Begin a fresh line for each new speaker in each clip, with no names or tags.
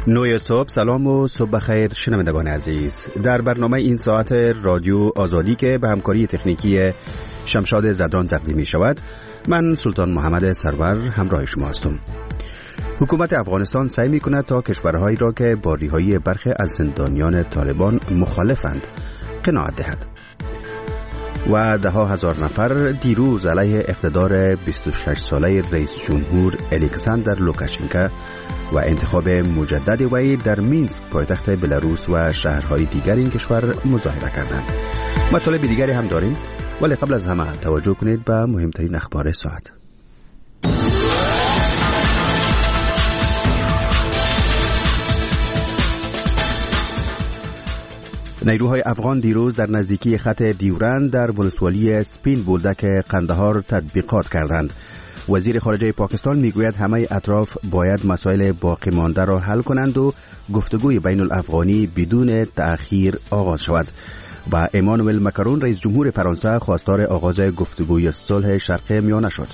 نوی صبح، سلام و صبح بخیر شنوندگان عزیز. در برنامه این ساعت رادیو آزادی که به همکاری تکنیکی شمشاد زدران تقدیم می شود، من سلطان محمد سرور همراه شما هستم. حکومت افغانستان سعی می کند تا کشورهایی را که با رهایی برخی از زندانیان طالبان مخالفند قناعت دهد. و ده ها هزار نفر دیروز علیه اقتدار 26 ساله رئیس جمهور الکساندر لوکاشنکو و انتخاب مجدد وی در مینسک پایتخت بلاروس و شهرهای دیگر این کشور مظاهره کردند. مطالب دیگری هم داریم، ولی قبل از همه توجه کنید به مهمترین اخبار ساعت. نیروهای افغان دیروز در نزدیکی خط دیورند در ولسوالی سپین بولدک قندهار تطبیقات کردند. وزیر خارجه پاکستان میگوید همه اطراف باید مسائل باقی مانده را حل کنند و گفتگوی بین الافغانی بدون تأخیر آغاز شود. و امانوئل مکرون رئیس جمهور فرانسه خواستار آغاز گفتگوی صلح شرق میانه شد.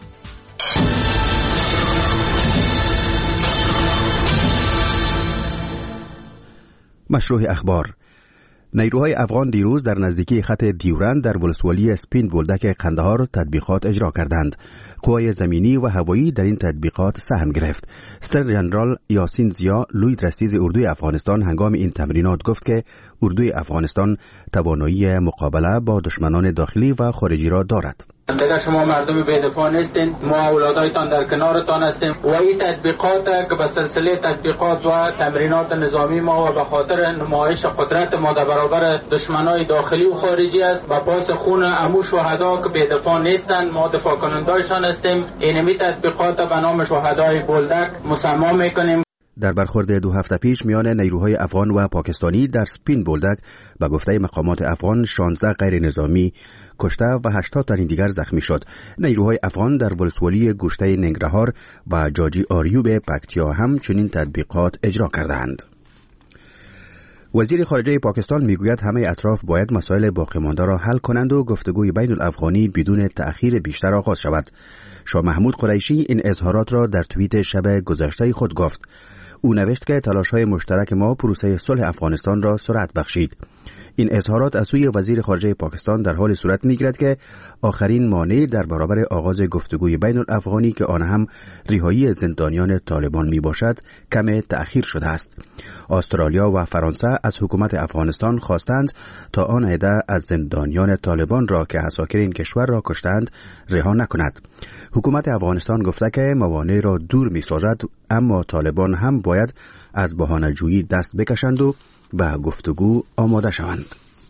مشروع اخبار. نیروهای افغان دیروز در نزدیکی خط دیورند در ولسوالی سپین بولدک قندهار تطبیقات اجرا کردند. قوای زمینی و هوایی در این تطبیقات سهم گرفت. ستر جنرال یاسین زیا، لوی درستیز اردوی افغانستان، هنگام این تمرینات گفت که اردوی افغانستان توانایی مقابله با دشمنان داخلی و خارجی را دارد.
دیگر شما مردم بی‌دفاع نیستین، ما اولادایتان در کنارتان هستیم و این تطبیقات که به سلسله تطبیقات و تمرینات نظامی ما و به خاطر نمایش قدرت ما در برابر دشمنای داخلی و خارجی است و پاس خون عمو شهدا که بی‌دفاع نیستند، ما دفاع کنندایشان هستیم. اینمی تطبیقات به نام شهدای بولدک مسما میکنیم.
در برخورد 2 هفته پیش میان نیروهای افغان و پاکستانی در سپین بولدک به گفته مقامات افغان 16 غیر نظامی کشته و 80 تن دیگر زخمی شد. نیروهای افغان در ولسوالی گوشته ننگرهار و جاجی آریوب پکتیا هم چنین تطبیقات اجرا کردند. وزیر خارجه پاکستان میگوید همه اطراف باید مسائل باقی مانده را حل کنند و گفتگوی بین الافغانی بدون تأخیر بیشتر آغاز شود. شاه محمود قریشی این اظهارات را در توییت شب گذشته خود گفت. او نوشت که تلاش‌های مشترک ما پروسه صلح افغانستان را سرعت بخشید. این اظهارات از سوی وزیر خارجه پاکستان در حال صورت می‌گیرد که آخرین مانع در برابر آغاز گفتگوی بین الافغانی که آن هم رهایی زندانیان طالبان میباشد کم تأخیر شده است. استرالیا و فرانسه از حکومت افغانستان خواستند تا آن عده از زندانیان طالبان را که عساکر این کشور را کشتند رها نکند. حکومت افغانستان گفته که موانع را دور می‌سازد، اما طالبان هم باید از بهانه‌جویی دست بکشند و به گفتگو آماده شوند.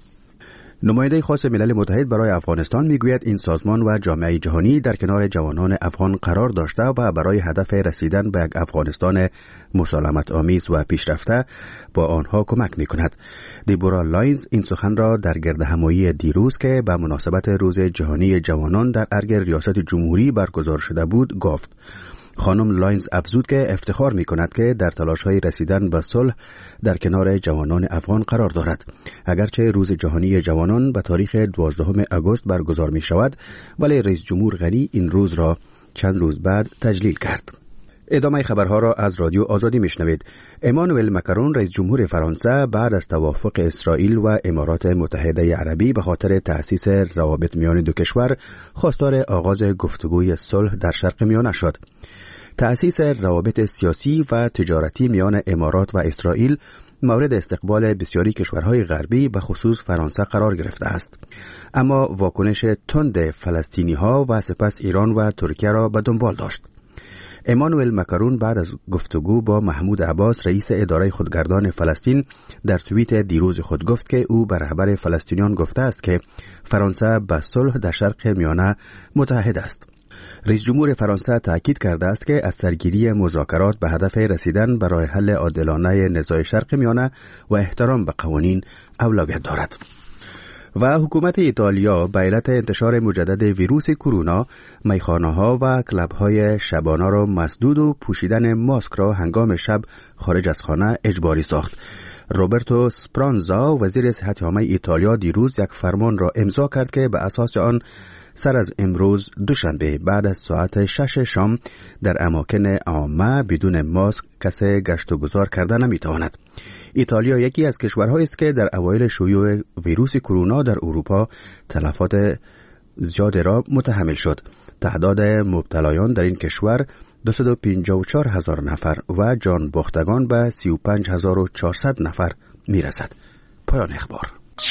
نماینده خاص ملل متحد برای افغانستان میگوید این سازمان و جامعه جهانی در کنار جوانان افغان قرار داشته و برای هدف رسیدن به یک افغانستان مسالمت آمیز و پیشرفته با آنها کمک میکند. دیبورا لاینز این سخن را در گردهمایی دیروز که به مناسبت روز جهانی جوانان در ارگ ریاست جمهوری برگزار شده بود گفت. خانم لاینز افزود که افتخار می کند که در تلاش‌های رسیدن به صلح در کنار جوانان افغان قرار دارد. اگرچه روز جهانی جوانان به تاریخ 12 آگوست برگزار می شود، ولی رئیس جمهور غنی این روز را چند روز بعد تجلیل کرد. ادامه خبرها را از رادیو آزادی میشنوید. امانوئل مکرون رئیس جمهور فرانسه بعد از توافق اسرائیل و امارات متحده عربی به خاطر تأسیس روابط میان دو کشور خواستار آغاز گفتگوی صلح در شرق میانه شد. تأسیس روابط سیاسی و تجارتی میان امارات و اسرائیل مورد استقبال بسیاری کشورهای غربی به خصوص فرانسه قرار گرفته است. اما واکنش تند فلسطینی‌ها و سپس ایران و ترکیه را به دنبال داشت. امانوئل مکرون بعد از گفتگو با محمود عباس رئیس اداره خودگردان فلسطین در توییت دیروز خود گفت که او به رهبر فلسطینیان گفته است که فرانسه به صلح در شرق میانه متحد است. رئیس جمهور فرانسه تاکید کرده است که از سرگیری مذاکرات به هدف رسیدن به راه حل عادلانه نزاع شرق میانه و احترام به قوانین اولویت دارد. و حکومت ایتالیا به علت انتشار مجدد ویروس کرونا میخانه‌ها و کلب‌های شبانه را مسدود و پوشیدن ماسک را هنگام شب خارج از خانه اجباری ساخت. روبرتو سپرانزا وزیر صحت عامه ایتالیا دیروز یک فرمان را امضا کرد که به اساس آن سر از امروز دوشنبه بعد از ساعت 6 شام در اماکن عامه بدون ماسک کسی گشت و گذار کردن نمیتواند. ایتالیا یکی از کشورهایی است که در اوایل شیوع ویروس کرونا در اروپا تلفات زیاد را متحمل شد. تعداد مبتلایان در این کشور 254,000 نفر و جان باختگان به 35,400 نفر میرسد. پایان اخبار.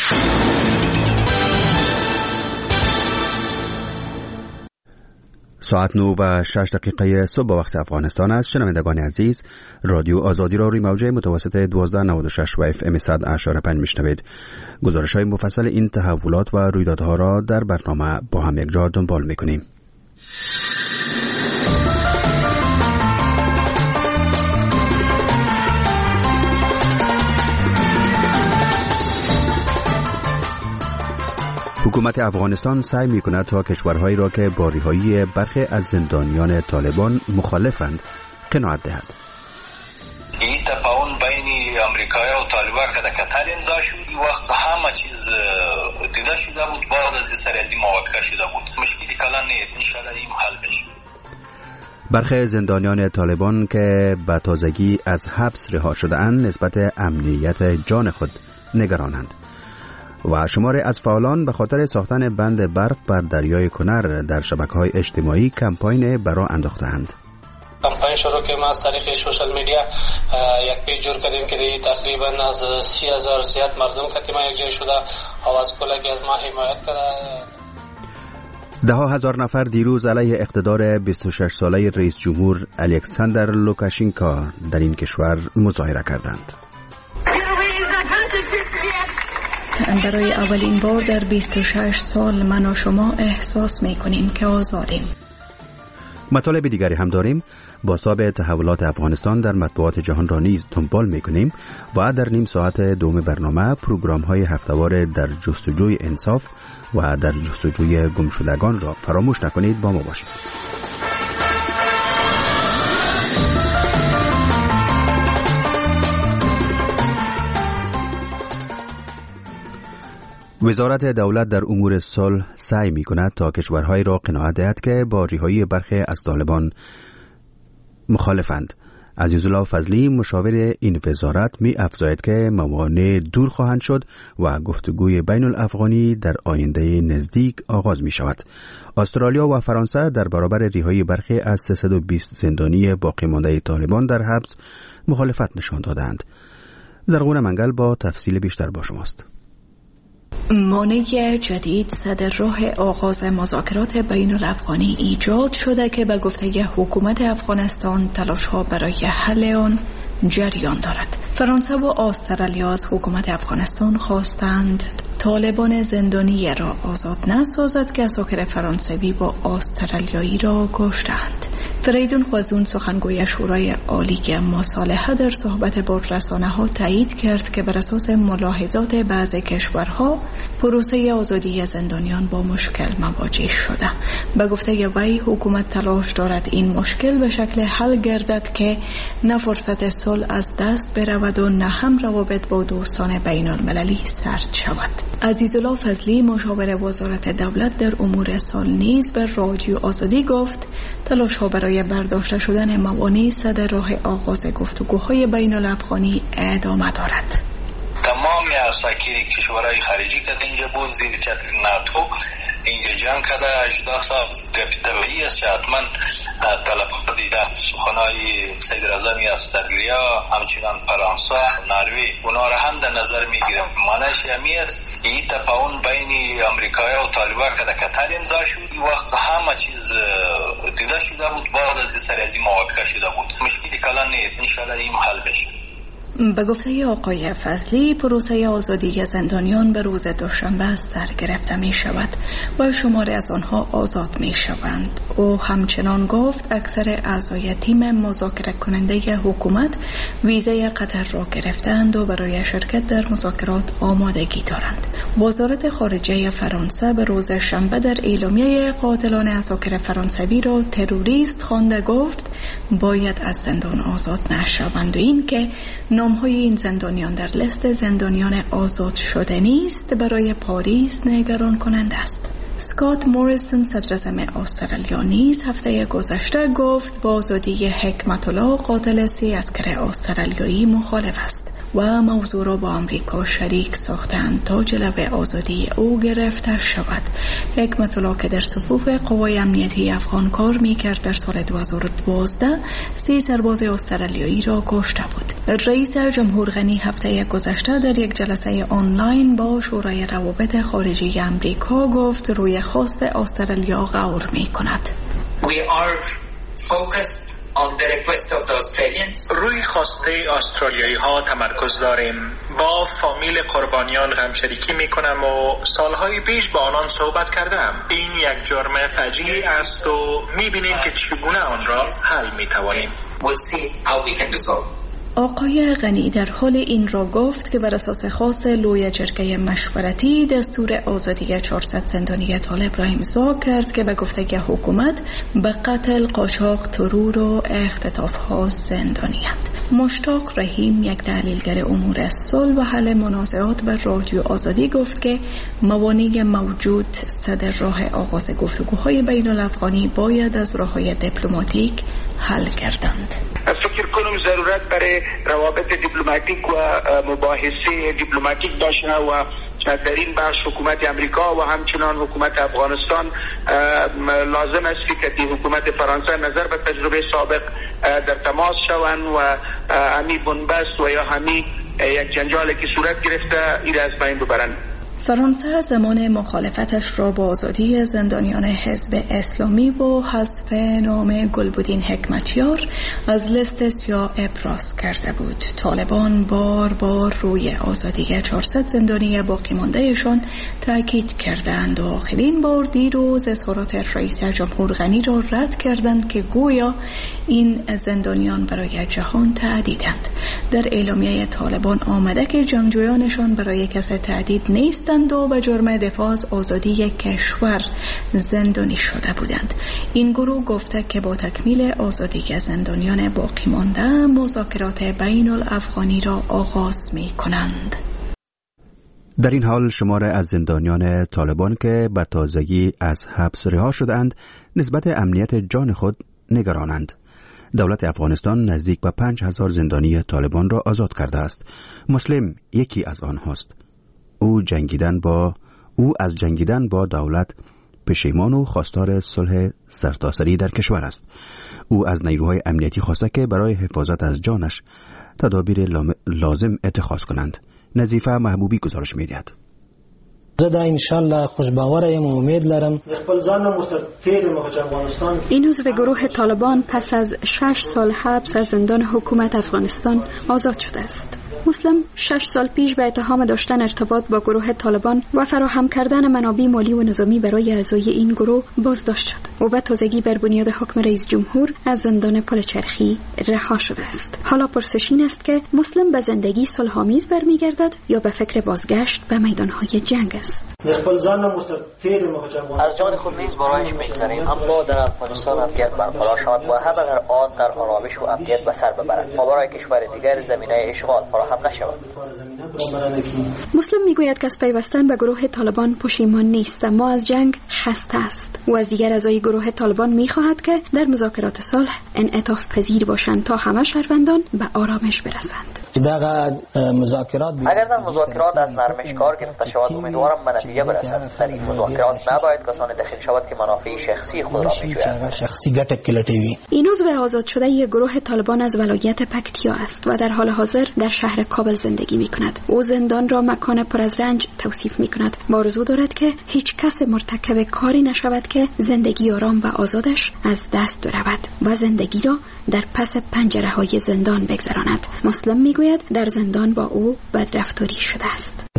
ساعت 9:06 صبح به وقت افغانستان است. شنوندگان عزیز، رادیو آزادی را روی موجه متوسط 1296 و FM 100.5 میشنوید. گزارش‌های مفصل این تحولات و رویدادها را در برنامه با هم یکجا دنبال می‌کنیم. حکومت افغانستان سعی می‌کند تا کشورهایی را که با رهایی برخی از زندانیان طالبان مخالفند قناعت دهد.
این تفاهم بین امریکا و طالبان که در قطر امضا شد، این وقت همه چیز دیده شده بود، بعد از سریزی موافقه شده بود. مشکلی کلان نیست، انشاءالله این حل بشه.
برخی زندانیان طالبان که به تازگی از حبس رها شده‌اند نسبت امنیت جان خود نگرانند و شماری از فعالان به خاطر ساختن بند برق بر دریای کنر در شبکه‌های اجتماعی کمپاین برا انداخته‌اند.
کمپاین شروع که ما از طریق سوشال میدیا یک پیج جور کردیم که تقریبا از 30,000 زیاد مردم که ما یک جای شده آواز کلگی از ما حمایت کرده.
ده هزار نفر دیروز علیه اقتدار 26 ساله رئیس جمهور الکساندر لوکاشنکو در این کشور مظاهره کردند.
برای اولین بار در 26 سال من و شما احساس می‌کنیم که آزادیم.
مطالب دیگری هم داریم. بازتاب تحولات افغانستان در مطبوعات جهان را نیز دنبال می‌کنیم و در نیم ساعت دوم برنامه پروگرام‌های هفته‌وار در جستجوی انصاف و در جستجوی گمشدگان را فراموش نکنید. با ما باشید. وزارت دولت در امور صلح سعی می‌کند تا کشورهایی را قناعت دهد که با رهایی برخی از طالبان مخالفند. عزیزالله فضلی مشاور این وزارت می‌افزاید که موانع دور خواهند شد و گفتگوی بین الافغانی در آینده نزدیک آغاز می‌شود. استرالیا و فرانسه در برابر رهایی برخی از 320 زندانی باقی مانده طالبان در حبس مخالفت نشان دادند. زرغون منگل با تفصیل بیشتر با شماست.
مانع جدید صدر راه آغاز مذاکرات بین الافغانی ایجاد شده که به گفته حکومت افغانستان تلاش‌ها برای حل آن جریان دارد. فرانسه و استرالیا از حکومت افغانستان خواستند طالبان زندانی را آزاد نسازد که اساکر فرانسوی با استرالیایی را کشتند. فریدون خوازون سخنگوی شورای عالی مصالحه در صحبت با رسانه‌ها تایید کرد که بر اساس ملاحظات بعضی کشورها پروسه آزادی زندانیان با مشکل مواجه شده. به گفته وی حکومت تلاش دارد این مشکل به شکل حل گردد که نه فرصت صلح از دست برود و نه هم روابط با دوستان بین المللی سرد شود. عزیزالله فضلی مشاور وزارت دولت در امور صلح نیز به رادیو آزادی گفت تلاش‌ها برای برداشته شدن موانع صدر راه آغاز گفتگوهای بین الافغانی ادامه دارد.
تمام اساکیر کشورهای خارجی که اینجا بود زیر چتر ناتو اینجا جنگ کرده 18 سال طبیعی است که حتما طلبات دیده سخنهای سید رضوی استرالیا همچنان فرانسه نروژ اونا را هم در نظر میگیرم. معنیش همی است این تفاهم بین امریکا و طالبان که در قطر امضا شد این وقت همه چیز دیده شده بود، بعد از سریزی موافقه شده بود. مشکلی کلان نیست، انشاءالله این حل بشه.
به گفته آقای فضلی پروسه آزادی زندانیان به روز دوشنبه سر گرفته می شود و شماری از آنها آزاد می شوند. او همچنان گفت اکثر اعضای تیم مذاکره کننده حکومت ویزه قطر را گرفتند و برای شرکت در مذاکرات آمادگی دارند. وزارت خارجه فرانسه به روز شنبه در اعلامیه قاتلان اساکر فرانسوی را تروریست خوانده گفت باید از زندان آزاد نشوند و این که نام‌های این زندانیان در لیست زندانیان آزاد شده نیست برای پاریس نگران کننده است. اسکات موریسون صدر اعظم استرالیا نیز هفته گذشته گفت با آزادی حکمت الله قاتل 3 عسکر استرالیایی مخالف است و موضوع را با آمریکا شریک ساختند تا جلوه آزادی او گرفته شود. حکمت الله که در صفوف قوای امنیتی افغان کار میکرد در سال 2012 3 سرباز استرالیایی را کشته بود. رئیس جمهور غنی هفته گذشته در یک جلسه آنلاین با شورای روابط خارجی امریکا گفت روی خواست استرالیا غور میکند.
روی خواسته استرالیایی ها تمرکز داریم. با فامیل قربانیان غمشریکی می کنم و سالهای پیش با آنان صحبت کردم. این یک جرم فجیع است و می بینیم که چگونه آن را حل می توانیم.
آقای غنی در حال این را گفت که بر اساس خواست لوی جرگه مشورتی دستور آزادی 400 زندانی طالب را امضا کرد که به گفته حکومت به قتل، قاچاق، ترور و اختطاف‌ها زندانی‌اند. مشتاق رحیم یک تحلیلگر امور صلح و حل منازعات بر رادیو آزادی گفت که موانع موجود صدر راه آغاز گفتگوهای بین الافغانی باید از راه‌های دیپلماتیک حل گردند.
فکر کنم ضرورت برای روابط دیپلماتیک و مباحثه دیپلماتیک داشتن و در این بخش حکومت امریکا و همچنان حکومت افغانستان لازم است که حکومت فرانسه نظر به تجربه سابق در تماس شوند و همی بنبست و یا همی یک جنجالی که صورت گرفته این از بین ببرند.
فرانسه زمان مخالفتش را با آزادی زندانیان حزب اسلامی و حذف نام گلبدین حکمتیار از لیست سیاه ابراز کرده بود. طالبان بار بار روی آزادی 400 زندانی باقی ماندهشان تاکید کردند و آخرین بار دیروز اظهارات رئیس جمهور غنی را رد کردند که گویا این زندانیان برای جهان تهدیدند. در اعلامیه طالبان آمده که جنگجویانشان برای کسی تهدید نیست و به جرم دفاع از آزادی کشور زندانی شده بودند. این گروه گفته که با تکمیل آزادی زندانیان باقی مانده مذاکرات بین الافغانی را آغاز می کنند.
در این حال شمار از زندانیان طالبان که به تازگی از حبس رها شدند نسبت امنیت جان خود نگرانند. دولت افغانستان نزدیک به 5000 زندانی طالبان را آزاد کرده است. مسلم یکی از آنهاست. او از جنگیدن با دولت پشیمان و خواستار صلح سرتاسری در کشور است. او از نیروهای امنیتی خواسته که برای حفاظت از جانش تدابیر لازم اتخاذ کنند. نظیفه محبوبی گزارش می‌دهد.
زه انشالله خوشباورم و امید لرم.
این عضو گروه طالبان پس از 6 سال حبس از زندان حکومت افغانستان آزاد شده است. مسلم 6 سال پیش به اتهام داشتن ارتباط با گروه طالبان و فراهم کردن منابع مالی و نظامی برای اعضای این گروه بازداشت شد. او به تازگی بر بنیاد حکم رئیس جمهور از زندان پلچرخی رها شده است. حالا پرسش این است که مسلم به زندگی صلح‌آمیز برمیگردد یا به فکر بازگشت به میدان‌های جنگ است.
از جان خود نیز برایش می‌گذاریم، اما در افغانستان امنیت برقرار شود و هم اگر آن در آرامش و امنیت به سر ببرد ما برای کشور دیگر زمینه اشغال فراهم نشود.
مسلم میگوید که از پیوستن به گروه طالبان پشیمان نیست، اما از جنگ خسته است. و از دیگر اعضای گروه طالبان میخواهد که در مذاکرات صلح انعطاف پذیر باشند تا همه شهروندان به آرامش برسند.
اگر در مذاکرات از نرمش کار گرفته شود امیدوارم به نتیجه برسد. در این مذاکرات نباید کسانی داخل شود که منافع شخصی خود را میجویند.
این عضو آزاد شده یک گروه طالبان از ولایت پکتیا است و در حال حاضر در شهر کابل زندگی می کند. او زندان را مکان پر از رنج توصیف می کند. آرزو دارد که هیچ کس مرتکب کاری نشود که زندگی آرام و آزادش از دست برود و زندگی را در پس پنجره های زندان بگذراند. مسلم می گوید در زندان با او بدرفتاری شده است.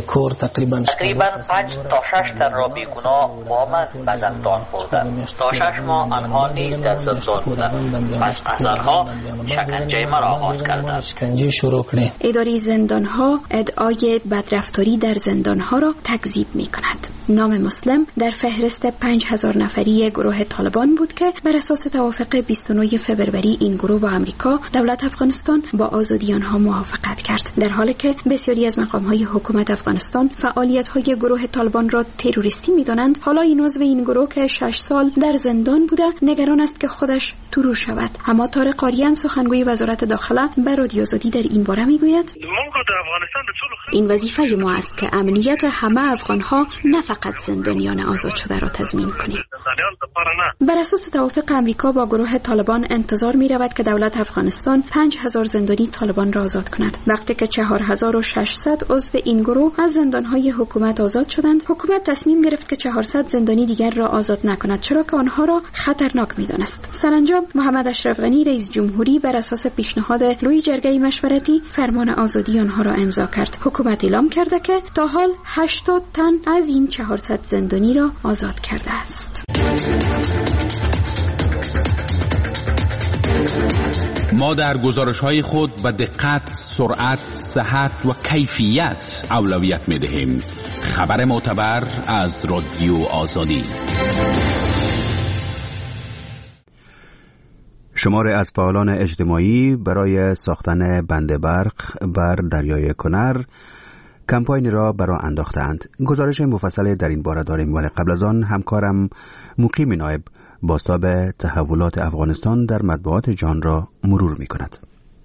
کور تقریبا
5 تا 6 تن را بیگناه مؤمن به زندان بردند. تا 6 ماه آنها نیز در زندان بودند. پس از آنها شکنجه مرا آغاز کردند.
شکنجه شروع کردند.
اداره زندان‌ها ادعای بدرفتاری در زندان‌ها را تکذیب می‌کند. نام مسلم در فهرست 5000 نفری گروه طالبان بود که بر اساس توافق 29 فوریه این گروه با آمریکا دولت افغانستان با آزادی آنها موافقت کرد، در حالی که بسیاری از مقام‌های حکومت افغانستان فعالیت‌های گروه طالبان را تروریستی می‌دانند. حالا این عضو این گروه که 6 سال در زندان بوده نگران است که خودش ترور شود. اما طارق آریان سخنگوی وزارت داخله به رادیو آزادی در این باره میگوید این وظیفه ما است که امنیت همه افغان‌ها نه فقط زندانیان آزاد شده را تضمین کنیم. بر اساس توافق امریکا با گروه طالبان انتظار می رود که دولت افغانستان 5000 زندانی طالبان را آزاد کند. وقتی که 4600 عضو این گروه از زندانهای حکومت آزاد شدند، حکومت تصمیم گرفت که 400 زندانی دیگر را آزاد نکند، چرا که آنها را خطرناک می دانست. سرانجام محمد اشرف غنی رئیس جمهوری بر اساس پیشنهاد روی جرگه مشورتی فرمان آزادی آنها را امضا کرد. حکومت اعلام کرده که تا حال 80 تن از این 400 زندانی را آزاد کرده است.
ما در گزارش‌های خود به دقت، سرعت، صحت و کیفیت اولویت می‌دهیم. خبر معتبر از رادیو آزادی.
شماری از فعالان اجتماعی برای ساختن بند برق بر دریای کنر کمپاینی را برا انداختند. گزارش مفصل در این باره داریم، ولی قبل از آن همکارم مقیم نایب بازتاب تحولات افغانستان در مطبوعات جهان را مرور می کند.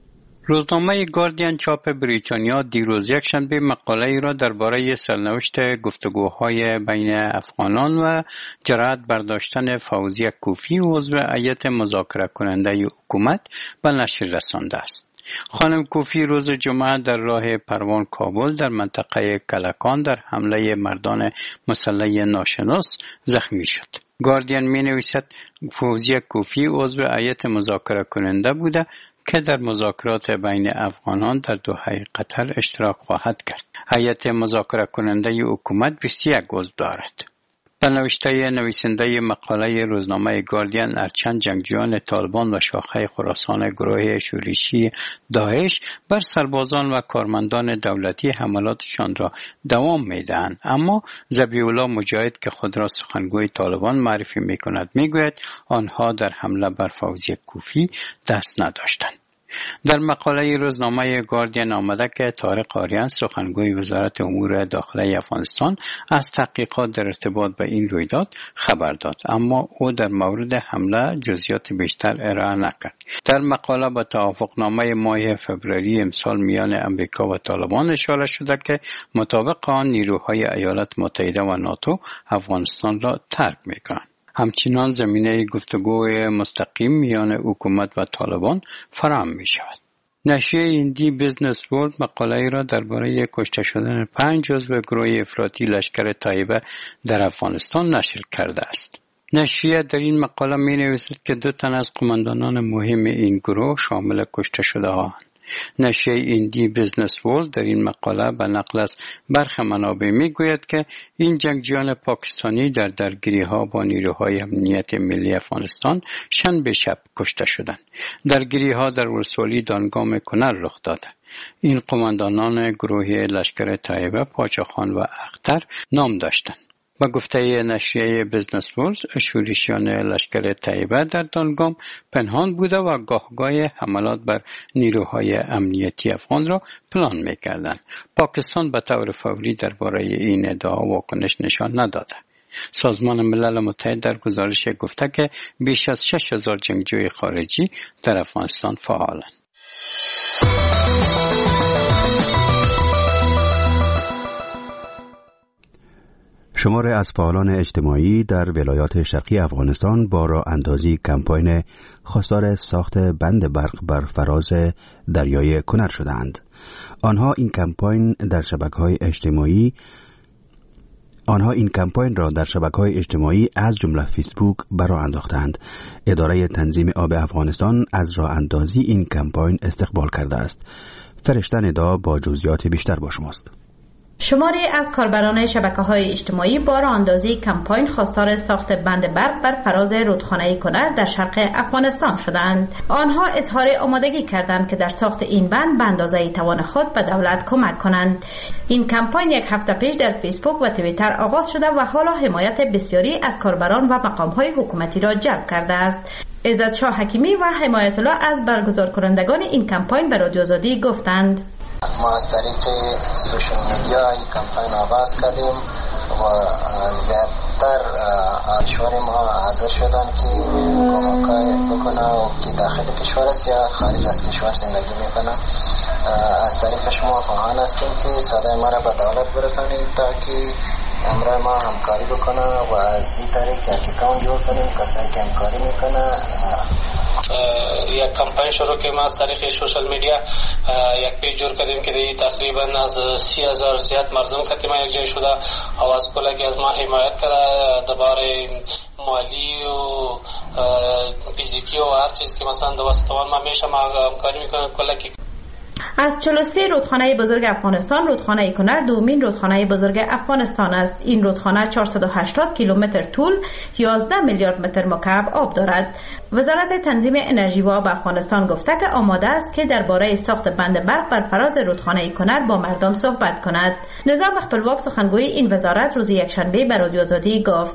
روزنامه گاردین چاپ بریتانیا دیروز یکشنبه مقاله‌ای را درباره سرنوشت گفتگوهای بین افغانان و جرأت برداشتن فوزیه کوفی عضو هیئت مذاکره کننده حکومت به نشر رسانده است. خانم کوفی روز جمعه در راه پروان کابل در منطقه کلکان در حمله مردان مسلح ناشناس زخمی شد. گاردین می نویسد فوزیه کوفی عضو هیئت مذاکره کننده بوده که در مذاکرات بین افغانان در دوحه قطر اشتراک خواهد کرد. هیئت مذاکره کننده حکومت 21 عضو دارد. به نوشته نویسنده مقاله روزنامه گاردین، هرچند جنگجویان طالبان و شاخه خراسان گروه شورشی داعش بر سربازان و کارمندان دولتی حملاتشان را دوام میدهند، اما ذبیح الله مجاهد که خود را سخنگوی طالبان معرفی میکند میگوید آنها در حمله بر فوزیه کوفی دست نداشتند. در مقاله روزنامه گاردین آمده که طارق آریان سخنگوی وزارت امور داخلی افغانستان از تحقیقات در ارتباط به این رویداد خبر داد، اما او در مورد حمله جزئیات بیشتر ارائه نکرد. در مقاله به توافقنامه ماه فوریه امسال میان امریکا و طالبان اشاره شده که مطابق آن نیروهای ایالات متحده و ناتو افغانستان را ترک می‌کنند. همچنان زمینه گفتگوی مستقیم میان حکومت و طالبان فراهم می شود. نشریه هندی بیزنس ورلد مقاله را درباره کشته شدن 5 عضو گروه افراطی لشکر طیبه در افغانستان نشر کرده است. نشریه در این مقاله می نویسد که 2 تن از قماندانان مهم این گروه شامل کشته شده ها. نشریه هندی بیزنس ورلد در این مقاله به نقل از برخی منابع میگوید که این جنگجویان پاکستانی در درگیری‌ها با نیروهای امنیت ملی افغانستان شنبه شب کشته شدند. درگیری‌ها در ولسوالی دانگام کنر رخ داده. این قماندانان گروه لشکر طیبه پاچاخان و اختر نام داشتند. با گفته نشریه بیزنس ورلد، شورشیان لشکر طیبه در دانگام پنهان بوده و گاهگاه حملات بر نیروهای امنیتی افغان را پلان می‌کردند. پاکستان به طور فوری درباره این ادعا واکنش نشان نداده. سازمان ملل متحد در گزارش گفته که بیش از 6000 جنگجوی خارجی در افغانستان فعالند.
شماری از فعالان اجتماعی در ولایات شرقی افغانستان با راه اندازی کمپاین خواستار ساخت بند برق بر فراز دریای کنر شدند. آنها این کمپاین را در شبکه‌های اجتماعی از جمله فیسبوک برا انداختند. اداره تنظیم آب افغانستان از راه اندازی این کمپاین استقبال کرده است. فرشته ندا با جزئیات بیشتر با شماست.
شماری از کاربران شبکه‌های اجتماعی با راه اندازی کمپاین خواستار ساخت بند برق بر فراز رودخانه کنر در شرق افغانستان شدند. آنها اظهار آمادگی کردند که در ساخت این بند به اندازه توان خود به دولت کمک کنند. این کمپاین یک هفته پیش در فیسبوک و توییتر آغاز شده و حالا حمایت بسیاری از کاربران و مقام‌های حکومتی را جلب کرده است. عزت شاه حکیمی و حمایت الله از برگزار کنندگان این کمپاین به رادیو آزادی گفتند:
ما از طریق سوشل میدیا این کمپاین آغاز کردیم و زیادتر اشوار ما حاضر شدن که کمکای بکنه و که داخل کشور است یا خارج از کشور زندگی میکنه. از طریق شما خواهان هستیم که صدای ما را به دولت برسانیم تا که امرای ما همکاری بکنه و از این طریق یک اکاونت جور کنیم کسایی که همکاری میکنه.
یک کمپاین شروع که ما از طریق سوشل میدیا یک پیج جور کردیم که تقریبا از 30,000 زیاد مردم که ما یک جای شده و از کلکی از ما حمایت کرده درباره مالی و فیزیکی و هر چیز که مثلا دوستوان ما میشه ما همکاری میکنیم کلکی.
از 43 رودخانه بزرگ افغانستان رودخانه کنر دومین رودخانه بزرگ افغانستان است. این رودخانه 480 کیلومتر طول 11 میلیارد متر مکعب آب دارد. وزارت تنظیم انرژی و آب افغانستان گفته که آماده است که درباره ساخت بند برق بر فراز رودخانه کنر با مردم صحبت کند. نظام خپلواک سخنگوی این وزارت روز یکشنبه به رادیو آزادی گفت: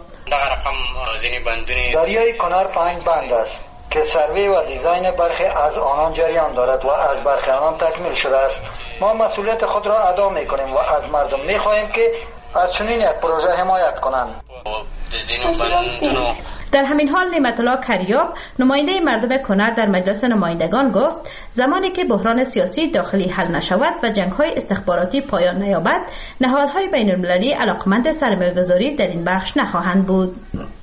دریای کنر 5 بند است که سروی و دیزاین برخی از آنان جریان دارد و از برخی آنان تکمیل شده است. ما مسئولیت خود را ادا می‌کنیم و از مردم می‌خواهیم که از چنین یک پروژه حمایت کنند.
در همین حال نعمت الله کریاب نماینده مردم کنر در مجلس نمایندگان گفت زمانی که بحران سیاسی داخلی حل نشود و جنگ‌های استخباراتی پایان نیابد نهادهای بین‌المللی علاقمند سرمایه‌گذاری در این بخش نخواهند بود.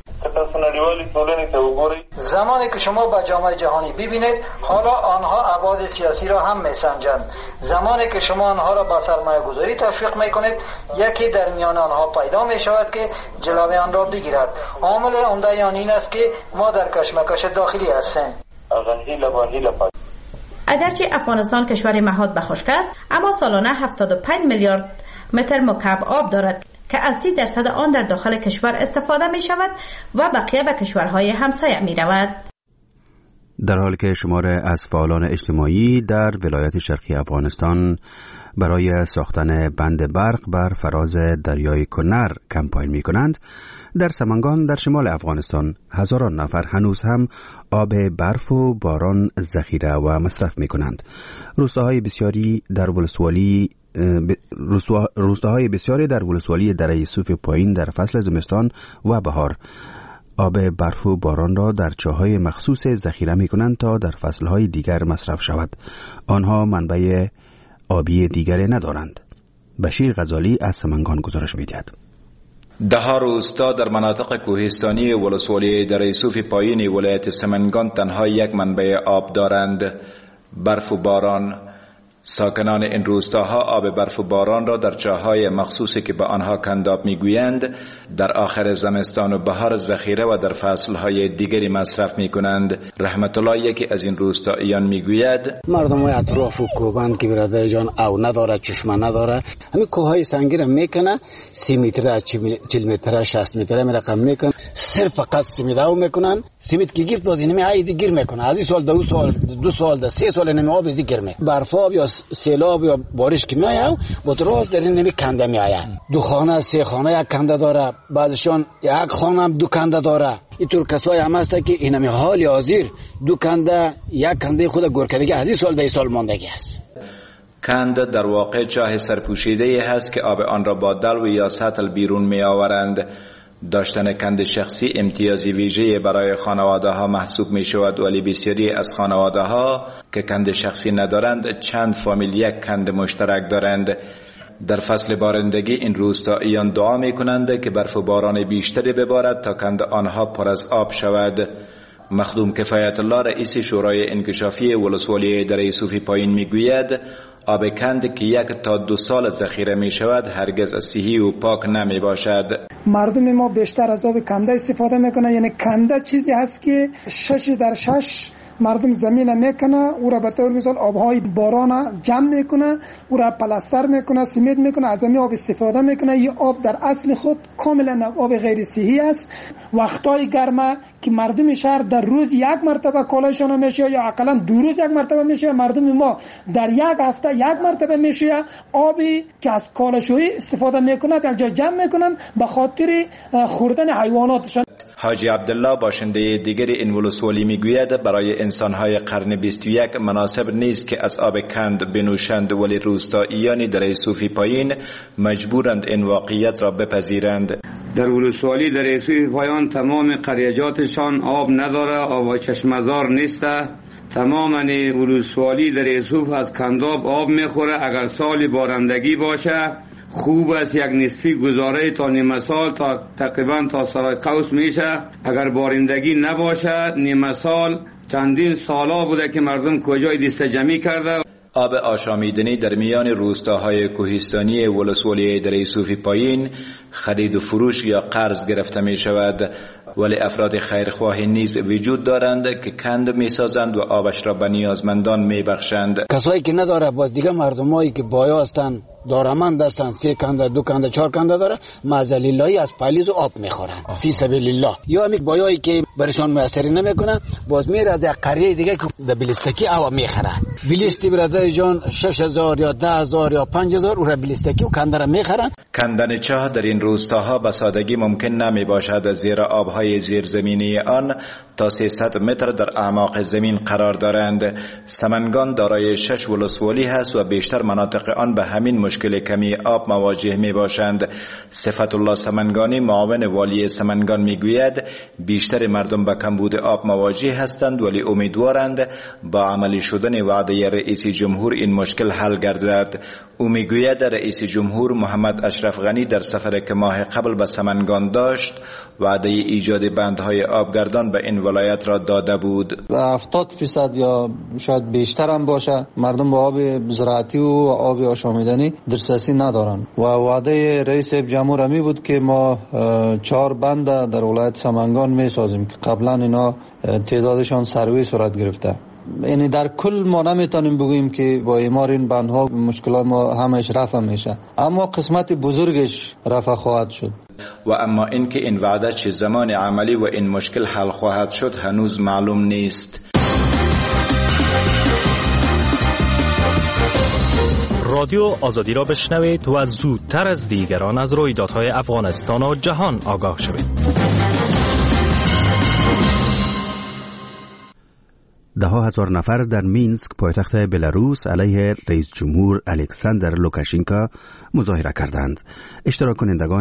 زمانی که شما به جامعه جهانی ببینید حالا آنها ابعاد سیاسی را هم میسنجند. زمانی که شما آنها را با سرمایه گذاری تشویق میکنید یکی در میان آنها پیدا می شود که جلوی آن را بگیرد. عامل عمده آن این است که ما در کشمکش داخلی هستیم.
اگرچه افغانستان کشور مهاد و خشک است اما سالانه 75 میلیارد متر مکعب آب دارد که از 30% آن در داخل کشور استفاده می شود و بقیه به کشورهای همسایه می رود.
در حالی که شماره از فعالان اجتماعی در ولایت شرقی افغانستان برای ساختن بند برق بر فراز دریای کنر کمپاین می کنند، در سمنگان در شمال افغانستان هزاران نفر هنوز هم آب برف و باران ذخیره و مصرف می کنند. روستاهای بسیاری در ولسوالی دره یوسف پایین در فصل زمستان و بهار آب برف و باران را در چاهای مخصوص ذخیره می کنند تا در فصلهای دیگر مصرف شود. آنها منبع آبی دیگری ندارند. بشیر غزالی از سمنگان گزارش می‌دهد.
ده‌ها روستا در مناطق کوهستانی ولسوالی دره یوسف پایین ولایت سمنگان تنها یک منبع آب دارند: برف و باران. ساکنان این روستاها آب برف و باران را در چاهای مخصوصی که به آنها کنداب میگویند در آخر زمستان و بهار ذخیره و در فصلهای دیگری مصرف میکنند. رحمت الله یکی از این روستاییان میگوید:
مردم اطراف و کوبند که برادر جان او نداره، چشمه نداره، همین کوههای سنگی را میکنه 30 متر 40 متر 60 متر می رقم میکنه، صرف فقط سیمید او میکنن. سیمید که گیرد باز اینمی ایزی گیر میکنه. از این سال دو سال 3 سال اینمی آب ایزی گیر میکنه. برفاب یا سیلاب یا بارش که میایه با راست در اینمی کنده میایه. 2 خانه 3 خانه یک کنده داره، بعضشان یک خانه هم 2 کنده داره. اینطور کسایی هم هست که اینمی حال حاضر 2 کنده یک کنده خود گورکدگی از این سال 10 سال ماندگی است.
کند در واقع چاه سرپوشیده هست که آب آن را با دلو یا سطل بیرون می آورند. داشتن کند شخصی امتیازی ویژه برای خانواده ها محسوب می شود، ولی بسیاری از خانواده ها که کند شخصی ندارند چند فامیل یک کند مشترک دارند. در فصل بارندگی این روستاییان دعا می کنند که برف و باران بیشتری ببارد تا کند آنها پر از آب شود. مخدوم کفایت الله رئیس شورای انکشافی ولسوالی دره یوسف پایین میگوید آب کند که 1 تا 2 سال ذخیره می شود هرگز صحی و پاک نمی باشد.
مردم ما بیشتر از آب کنده استفاده میکنه، یعنی کنده چیزی هست که 6 در 6 مردم زمین میکنه، او را به طور مثال آبهای باران جمع میکنه، او را پلاستر میکنه، سیمنت میکنه، از این آب استفاده میکنه. این آب در اصل خود کاملا آب غیر صحی است. وقتای گرمه که مردم شهر در روز یک مرتبه کالایشان میشه یا اقلا 2 روز یک مرتبه میشه، مردم ما در یک هفته یک مرتبه میشه. آبی که از کالاشویی استفاده میکنه در جا جمع میکنن به خاطر خوردن حیواناتشان.
حاجی عبدالله باشنده دیگری این ولسوالی میگوید برای انسانهای قرن 21 مناسب نیست که از آب کند بنوشند، ولی روستاییان دره صوفی پایین مجبورند این واقعیت را بپذیرند.
در ولسوالی دره صوفی پایین تمام قریجاتشان آب نداره، آب چشمزار نیست. تمام ولسوالی دره صوف از کنداب آب میخوره. اگر سال بارندگی باشه خوب است، یک نصفی گذاره تا نیمه سال تا تقریبا تا سرای قوس میشه. اگر بارندگی نباشه نیمه سال چندین سالا بوده که مردم کجای دسته جمعی کرده.
آب آشامیدنی در میان روستاهای کوهستانی ولسوالی دره صوفی پایین خرید و فروش یا قرض گرفته می شود، ولی افراد خیرخواه نیز وجود دارند که کند می سازند و آبش را به نیازمندان می بخشند.
کسایی که نداره باز دیگه مردمایی که بایا هستند، دارمند هستند، 3 کنده 2 کنده 4 کنده داره، معزلیلهی از پالیز و آب میخورند فی سبیل الله. یا همین بایایی که برشان میسری نمیکنه باز میره از یک قریه دیگه که در بلیستکی آب میخره. بلیستی برادر جان 6000 یا 10000 یا 5000 اون بلیستکی و کنده را میخرن.
کندن چاه در این روستاها به سادگی ممکن نمی باشد، زیرا آبهای زیرزمینی آن تا 300 متر در اعماق زمین قرار دارند. سمنگان دارای 6 ولسوالی هست و بیشتر مناطق آن به همین مشکل کمی آب مواجه می باشند. صفت الله سمنگانی معاون والی سمنگان می گوید بیشتر مردم به کمبود آب مواجه هستند، ولی امیدوارند با عملی شدن وعده رئیس جمهور این مشکل حل گردد. او می گوید رئیس جمهور محمد اشرف غنی در سفری که ماه قبل به سمنگان داشت وعده ایجاد بندهای آبگردان به این ولایت را داده بود.
70% یا شاید بیشتر هم باشه مردم با آب زراعتی و آب آشامیدنی دسترسی ندارن و وعده رئیس جمهور می بود که ما 4 بند در ولایت سمنگان می سازیم که قبلا اینا تعدادشان سروی صورت گرفته. یعنی در کل ما نمیتونیم بگوییم که با اعمار این بندها مشکلات ما همش رفع میشه، اما قسمت بزرگش رفع خواهد شد.
و اما اینکه این وعده چه زمان عملی و این مشکل حل خواهد شد هنوز معلوم نیست.
رادیو آزادی را بشنوید و زودتر از دیگران از رویدادهای افغانستان و جهان آگاه شوید.
ده هزار نفر در مینسک پایتخت بلاروس علیه رئیس جمهور الکساندر لوکاشنکا مظاهره کردند. اشتراک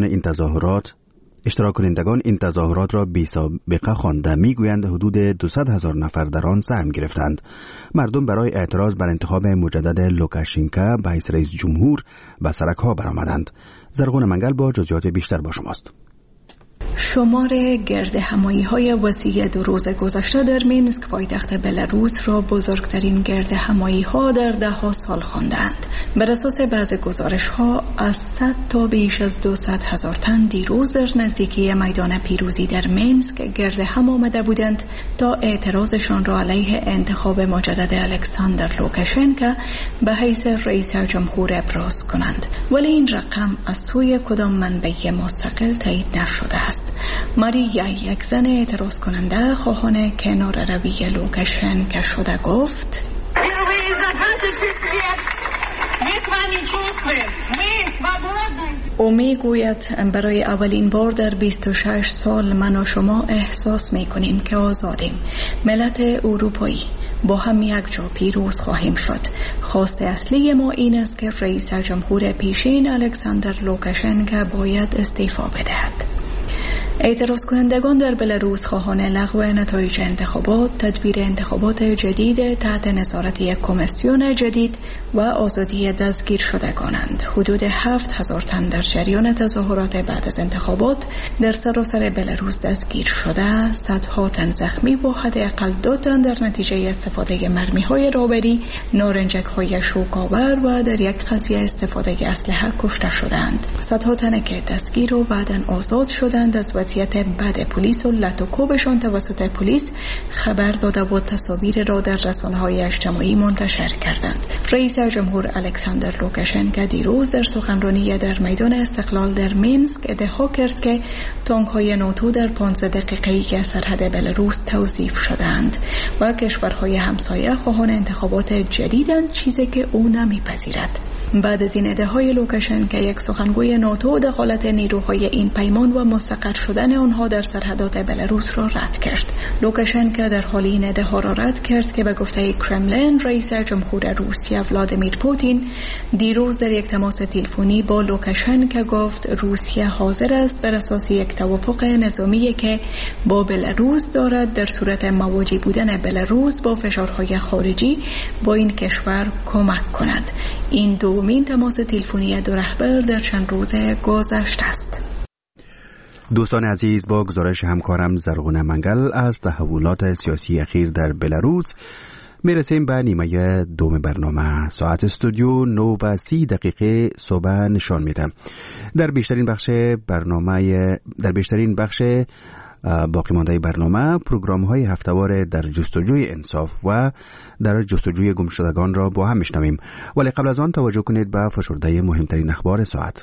کنندگان این تظاهرات را بی سابقه خوانده. میگویند حدود 200,000 نفر در آن سهم گرفتند. مردم برای اعتراض بر انتخاب مجدد لوکاشنکا به حیث رئیس جمهور به سرک‌ها برآمدند. زرغون منگل با جزئیات بیشتر با شماست.
شمار گرد همایی‌های وسیع 2 روز گذشته در مینسک پایتخت بلاروس را بزرگترین گرد همایی‌ها در 10 سال خواندند. بر اساس بعضی گزارش‌ها از 100 تا بیش از 200,000 تن دیروز در نزدیکی میدان پیروزی در مینسک گرد هم آمده بودند تا اعتراضشان را علیه انتخاب مجدد الکساندر لوکاشنکا به حیث رئیس جمهور ابراز کنند، ولی این رقم از سوی کدام منبع مستقل تایید نشده است. ماریا، یک زن اعتراض کننده خواهان کنار روی لوکاشنکا شده، گفت او میگوید برای اولین بار در 26 سال من و شما احساس میکنیم که آزادیم. ملت اروپایی با هم یک جا پیروز خواهیم شد. خواست اصلی ما این است که رئیس جمهور پیشین الکساندر لوکاشنکا باید استعفا بدهد. اعتراض کنندگان در بلاروس خواهان لغو نتایج انتخابات، تدبیر انتخابات جدید تحت نظارت یک کمیسیون جدید و آزادی دستگیر شدگانند. حدود 7000 تن در جریان تظاهرات بعد از انتخابات در سراسر بلاروس دستگیر شده، صدها تن زخمی و حداقل 2 تن در نتیجه استفاده مرمی‌های رابری، نارنجک‌های شوک‌آور و در یک قضیه استفاده اسلحه کشته شدند. صدها تن که دستگیر و بعداً آزاد شدند از وضعیت بد پلیس و لطوکوبشان توسط پلیس خبر داده و تصاویر را در رسانه‌های اجتماعی منتشر کردند. رئیس جمهور الکساندر لوکاشنکو دیروز در سخنرانی در میدان استقلال در مینسک ادعا کرد که تانک‌های ناتو در 15 دقیقه‌ای که سرحد بلاروس توظیف شدند و کشورهای همسایه خواهان انتخابات جدیدند، چیزی که او نمی‌پذیرد. بعد از این ادعاهای لوکاشنکو، یک سخنگوی ناتو دخالت نیروهای این پیمان و مستقر شدن آنها در سرحدات بلاروس را رد کرد. لوکاشنکو در حال این ادعا را رد کرد که به گفته کرملین، رئیس جمهور روسیه ولادیمیر پوتین دیروز در یک تماس تلفنی با لوکاشنکو گفت روسیه حاضر است بر اساس یک توافق نظامی که با بلاروس دارد در صورت مواجه بودن بلاروس با فشارهای خارجی با این کشور کمک کند. این دومین تماس تلفنی دو رهبر در چند روز گذشته است.
دوستان عزیز، با گزارش همکارم زرغونه منگل از تحولات سیاسی اخیر در بلاروس میرسیم به نیمه دوم برنامه. ساعت استودیو 9:30 صبح نشان میده. در بیشترین بخش باقی مانده برنامه پروگرام های هفته‌وار در جستجوی انصاف و در جستجوی گمشدگان را با هم میشنویم، ولی قبل از آن توجه کنید به فشرده مهمترین اخبار ساعت.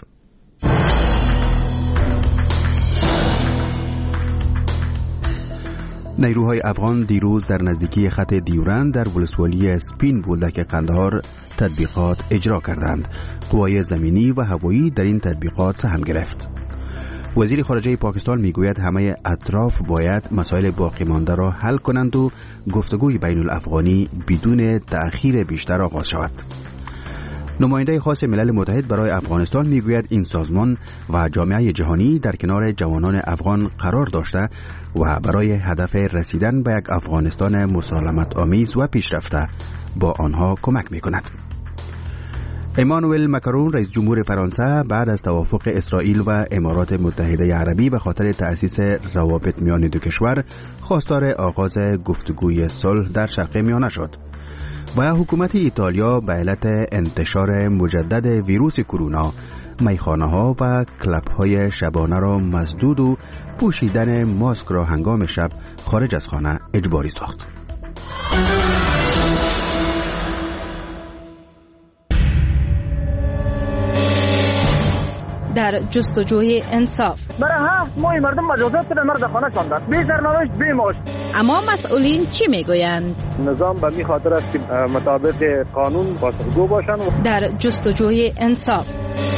نیروهای افغان دیروز در نزدیکی خط دیورند در ولسوالی سپین بولدک قندهار تطبیقات اجرا کردند. قوای زمینی و هوایی در این تطبیقات سهم گرفت. وزیر خارجه پاکستان میگوید همه اطراف باید مسائل باقی مانده را حل کنند و گفتگوی بین الافغانی بدون تأخیر بیشتر آغاز شود. نماینده خاص ملل متحد برای افغانستان میگوید این سازمان و جامعه جهانی در کنار جوانان افغان قرار داشته و برای هدف رسیدن به یک افغانستان مسالمت آمیز و پیشرفته با آنها کمک میکند. امانوئل ماکرون رئیس جمهور فرانسه بعد از توافق اسرائیل و امارات متحده عربی به خاطر تأسیس روابط میان دو کشور خواستار آغاز گفتگوی صلح در شرق میانه شد و حکومت ایتالیا به علت انتشار مجدد ویروس کرونا میخانه‌ها و کلب‌های شبانه را مسدود و پوشیدن ماسک را هنگام شب خارج از خانه اجباری ساخت.
در جستجوی انصاف
برای 7 ماه مردم مجازات در مرد خانه شاندند، بی سرنوشت بی معاش.
اما مسئولین چی میگویند؟
نظام به می خاطر است که مطابق قانون پاسخگو باشند.
در جستجوی انصاف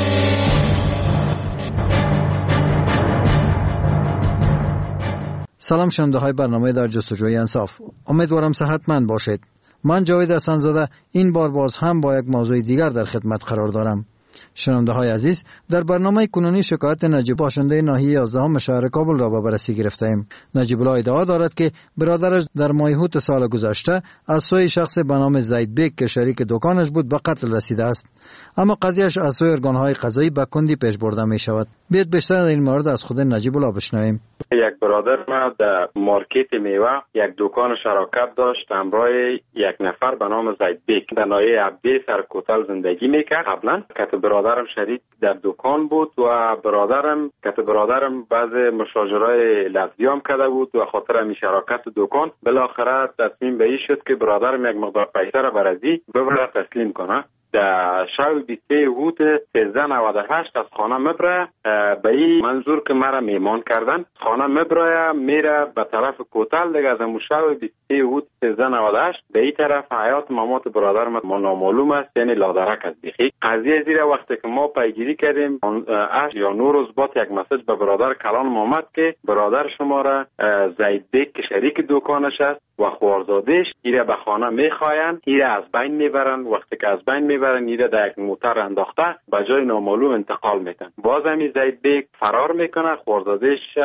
سلام شنونده های برنامه در جستجوی انصاف، امیدوارم صحتمند باشید. من جاوید حسن‌زاده این بار باز هم با یک موضوع دیگر در خدمت قرار دارم. شنونده های عزیز، در برنامه کنونی شکایت نجیب باشنده ناحیه 11 شهر کابل را به بررسی گرفتیم. نجیب الله ادعا دارد که برادرش در ماه اوت سال گذشته از سوی شخص به نام زید بیگ که شریک دکانش بود به قتل رسیده است، اما قضیهش از سوی ارگان‌های قضایی به کندی پیش برده می شود. بیاید بیشتر در این مورد از خود نجیب الله بشنویم.
یک برادر ما در مارکت میوه یک دکان شراکت داشت همراه یک نفر به نام زید بیگ در ناحیه عبدی سر کوتل زندگی میکرد. قبلا که برادرم شریک در دکان بود و برادرم بعض مشاجرهای لفظی هم کرده بود و خاطر همین شراکت دکان بالاخره تصمیم به این شد که برادرم یک مقدار پیسه را برازی ببره تسلیم کنه. در شب 23 اوت 1398 از خانه مبره به این منظور که مرا میمان کردن خانه مبره میره به طرف کوتل دیگه. از امو شب 23 اوت 1398 به این طرف حیات مامات برادر ما نامعلوم است، یعنی لادرک است. بخی قضیه زیر وقتی که ما پیگیری کردیم 8 یا 9 روز بعد یک مسیج به برادر کلان آمد که برادر شما را زید بیگ که شریک دکانش است و خوارزادش ایره به خانه میخواین، ایره از بین میبرن. وقتی که از بین میبرن ایره در یک موتر انداخته به جای نامعلوم انتقال میتن. باز همی زید بیگ فرار میکنه، خوارزادش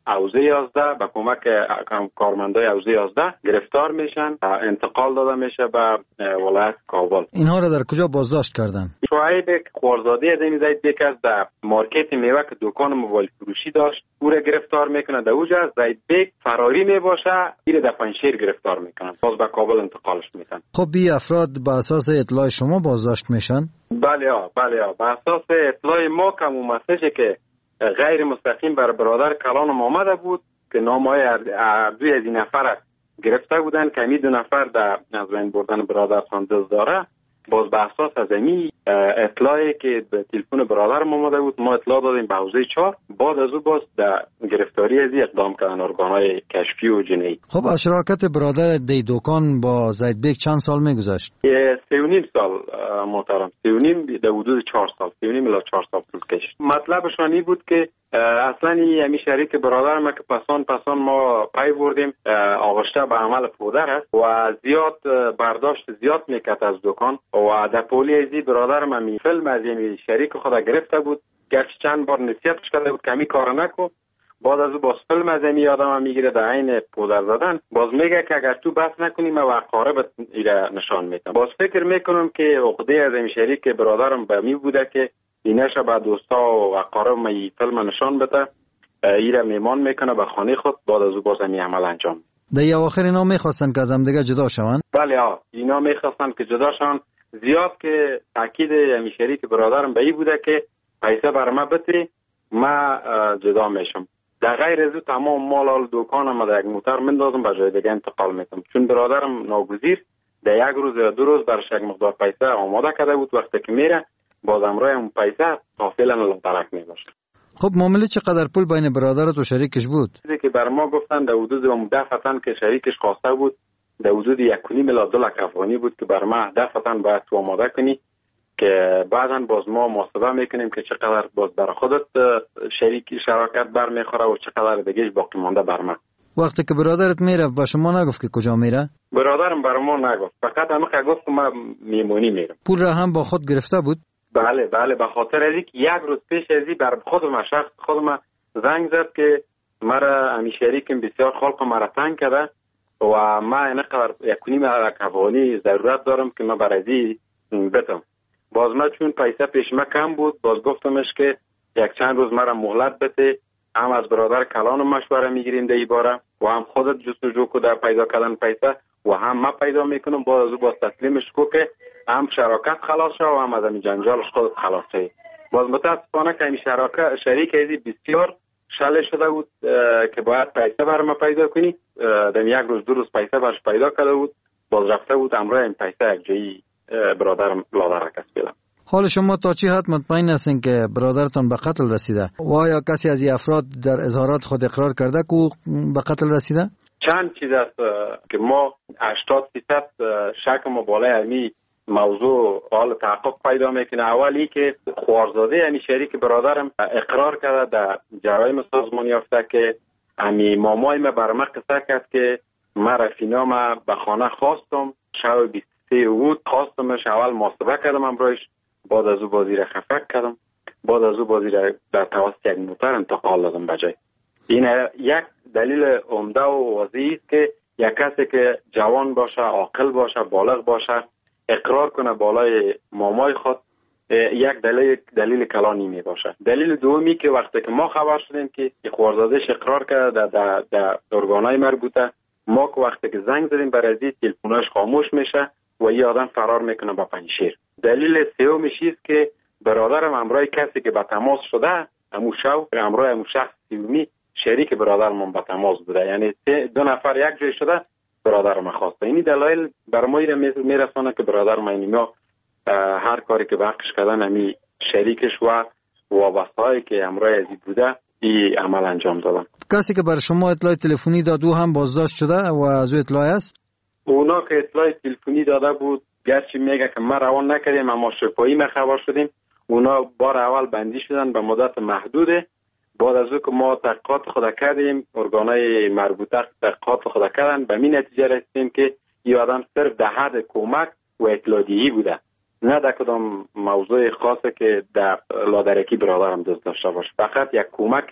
حوزه 11 به کمک کارمندای حوزه 11 گرفتار میشن، انتقال داده میشه به ولایت کابل.
اینها را در کجا بازداشت کردن؟
شعیب خوارزاده از این زید بیک از در مارکت میوه که دکان موبایل فروشی داشت او را گرفتار میکنه. در اوجا زید بیک فراری میباشه، این در پنجشیر گرفتار میکنن، باز به کابل انتقالش میکنن.
خب بی افراد به اساس اطلاع شما بازداشت میشن؟
بله به اساس اطلاع ما که مسیجی که غیر مستقیم بر برادر کلانم آمده بود که نامهای دوی از این نفر گرفته بودن که همی 2 نفر در از بین بردن برادرتان دست داره. باز به اساس از این اطلاعی که به تلفن برادرم آمده بود ما اطلاع دادیم به حوزه 4. بعد از او باز در گرفتاری از اقدام کردن ارگانهای کشفی و جنایی.
خب از شراکت برادر دی دکان با زید بیک چند سال میگذشت؟
3.5 سال محترم، 3.5 در حدود 4 سال، 3.5 الی 4 سال طول کشید. مطلبشان این بود که اصلا این شریک برادرم که پسان ما پی بردیم آغشته به عمل پودر است و زیاد برداشت زیاد میکرد از دکان و در پولی ازی برادرم همی فیلم از این شریک خود گرفته بود، گرچه چند بار نصیحتش کرده بود که همی کار نکن. بعد از او باز فیلم از این آدم هم میگیره در عین پودر زدن، باز میگه که اگر تو بس نکنی من وقاربت ایره نشان میتم. باز فکر میکنم که عقده از این شریک برادرم به می بوده که اینش با دوستا و اقارب می فیلم نشان بده، ایره میمان میکنه به خانه خود. بعد از او باز همی عمل انجام.
در اواخر اینا میخواستن که از هم دیگه جدا شوند؟
بله اینا میخواستن که جدا شوند. زیاد که تاکید همی شریک برادرم به این بوده که پیسه بر ما بتری ما جدا میشم. در غیر از او تمام مال دکانم در یک موتر مندازم به جای دیگه انتقال میتم، چون برادرم ناگزیر در 1 روز یا 2 روز برش یک مقدار پیسه آماده کرده بود. وقتی که میره باز امرای اون پیسه قافلا لطرک میباشه.
خب معامله چقدر پول بین برادرت و شریکش بود؟
چیزی که بر ما گفتن در حدود دفعتاً که شریکش خواسته بود در حدود 1.5 میلیون افغانی بود که بر ما دفعتاً باید تو آماده کنی که بعداً باز ما محاسبه میکنیم که چقدر باز بر خودت شراکت بر میخوره و چقدر دیگهش باقی مانده بر ما.
وقتی که برادرت میره با شما نگفت که کجا میره؟
برادرم بر ما نگفت، فقط همه که گفت ما میمونی میرم.
پول را هم با خود گرفته بود؟
بله به خاطر از اینکه 1 روز پیش ازی بر خودم زنگ زد که مرا امی شریکم بسیار خلق مرا تنگ کرده و ما اینقدر 1.5 میلیون افغانی ضرورت دارم که ما برازی بتم. باز ما چون پیسه پیش ما کم بود باز گفتمش که یک چند روز مرا مهلت بده، هم از برادر کلانم مشوره میگیریم در این باره و هم خودت جستجو کو در پیدا کردن پیسه و هم ما پیدا میکنم. باز از باز تسلیمش کو که هم شراکت خلاص شه و هم از این جنجالش خودت خلاص شه. باز متاسفانه که این شریک ازی بسیار شله شده بود که باید پیسه بر ما پیدا کنی. در 1 روز 2 روز پیسه برش پیدا کرده بود، باز رفته بود امرای این پیسه یک جایی برادرم لادر کسبیدم.
حال شما تا چی حد مطمئن هستین که برادرتان به قتل رسیده؟ و آیا کسی از این افراد در اظهارات خود اقرار کرده که به قتل رسیده؟
چند چیز است که ما 80% شک ما بالای همی موضوع حال تحقق پیدا میکنه. اولی که خوارزاده همی شریک برادرم اقرار کرده در جرایم سازمان یافته که همی مامای ما بر ما قصه کرد که ما رفینا ما به خانه خواستم شب 23 بود، خواستمش اول محاسبه کردم امرایش، بعد از او بازی را خفک کردم، بعد از او بازی را در توسط یک موتر انتقال دادم بجای. این یک دلیل عمده و واضحی است که یک کسی که جوان باشه، عاقل باشه، بالغ باشه، اقرار کنه بالای مامای خود یک دلیل کلانی می باشه. دلیل دومی که وقتی که ما خبر شدیم که خوارزادهش اقرار کرده در ارگانهای مربوطه، ما که وقتی که زنگ زدیم برای تلفنش خاموش میشه و یه آدم فرار میکنه با پنجشیر. دلیل سومش است که برادرم امرای کسی که به تماس شده امرای امو شخص سومی شریک برادرم به تماس بوده، یعنی 2 نفر یک جای شده برادرم خواسته. این دلایل برای ما میرسونه که برادرم اینجا هر کاری که بخش کردن همی شریکش و وابسته‌ای که امرای ازی بوده این عمل انجام دادن.
کسی که بر شما اطلاع تلفنی داد او هم بازداشت شده و از او اطلاع است؟
اونا که اطلاع تلفنی داده بود گرچه میگه که ما روان نکردیم اما شفایی ما خبر شدیم، اونا بار اول بندی شدن به مدت محدوده. بعد از او که ما تحقیقات خود کردیم، ارگانهای مربوطه تحقیقات خود کردن، به این نتیجه رسیدیم که این آدم صرف در حد کمک و اطلاعیه‌ای بوده، نه در کدام موضوع خاصه که در لادرکی برادرم دست داشته باشه. فقط یک کمک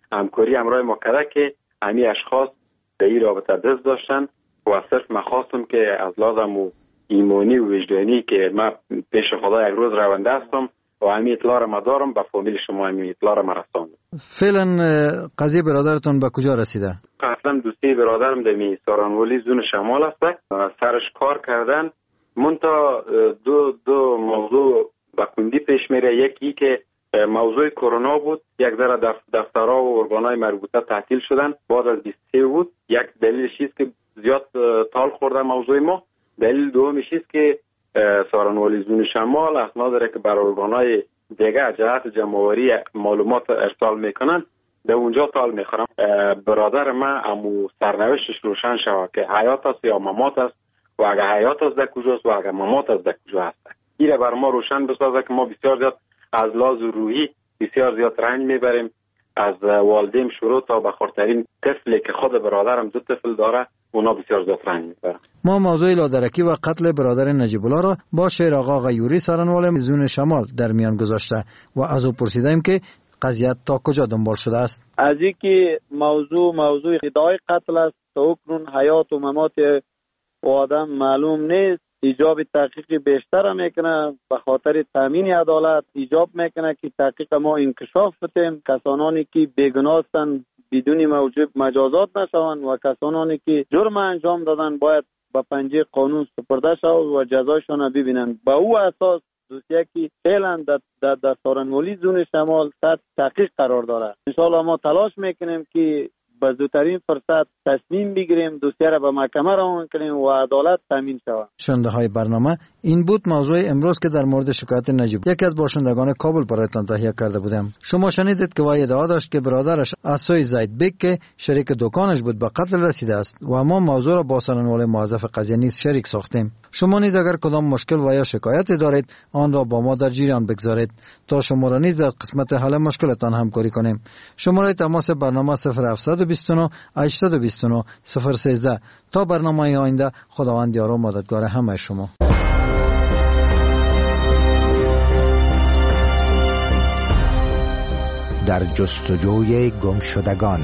همکاری همراه ما کرده که همین اشخاص در این رابطه دست داشتن و صرف مخواستم که از لازم و ایمانی و وجدانی که من پیش خدا یک روز رونده هستم و همین اطلاع را مدارم به فامیل شما همین اطلاع را مرساندم.
فعلا قضیه برادرتون به کجا رسیده؟
اصلا دوستی برادرم در سارانوالی زون شمال است، سرش کار کردن منتها دو موضوع به کندی پیش میره. یکی که موضوع کرونا بود، یک ذره دفترها و ارگانهای مربوطه تعطیل شدن بعد از 23 بود. یک دلیلش است که زیاد تال خورده موضوع ما. دلیل دومش است که سارانوالی زون شمال اسناد داره که برای ارگانهای دیگه جهت جمع‌آوری معلومات ارسال میکنن، در اونجا تال میخورم. برادر من امو سرنوشتش روشن شود که حیات است یا ممات است و اگر حیات است در کجاست و اگر ممات است در کجا هست. این بر ما روشن بسازه که ما بسیار زیاد از لحاظ روحی بسیار زیاد رنج میبریم. از والدیم شروع تا به خردترین طفلی که خود برادرم 2 طفل داره اونا بسیار زیاد رنج میبرن.
ما موضوع لادرکی و قتل برادر نجیب الله را با شیر آقا غیوری سارانوال زون شمال در میان گذاشته و از او پرسیدیم که قضیه تا کجا دنبال شده است.
از اینکه موضوع ادعای قتل است تا اکنون حیات و ممات آدم معلوم نیست. ایجاب تحقیق بیشتر میکنه به خاطر تامین عدالت. ایجاب میکنه که تحقیق ما انکشاف بتیم، کسانی که بیگناه هستند بدون موجب مجازات نشوند و کسانی که جرم انجام دادن باید به پنجه قانون سپرده شود و جزایشان ببینند. به او اساس دوسیه که فعلا در سارانوالی زون شمال تحت تحقیق قرار داره. انشاءالله ما تلاش میکنیم که به زودترین فرصت تصمیم بگیریم، دوسیه را به محکمه روان کنیم و عدالت تامین شود.
شنونده های برنامه، این بود موضوع امروز که در مورد شکایت نجیب یکی از باشندگان کابل برایتان تهیه کرده بودم. شما شنیدید که وی ادعا داشت که برادرش اسوی زید بیگ که شریک دکانش بود به قتل رسیده است و ما موضوع را با سارانوال موظف قضیه نیز شریک ساختیم. شما نیز اگر کدام مشکل و یا شکایتی دارید آن را با ما در جریان بگذارید تا شما را نیز در قسمت حل مشکلتان همکاری کنیم. شماره تماس برنامه 0729 829 013. تا برنامه آینده، خداوند یار و مددگار همه شما.
در جستجوی گمشدگان.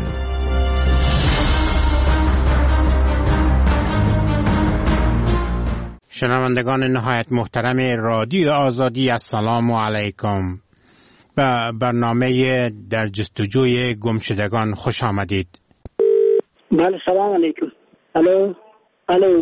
شنوندگان نهایت محترم رادیو آزادی، السلام علیکم. به برنامه در جستجوی گمشدگان خوش آمدید.
بله، سلام علیکم. الو.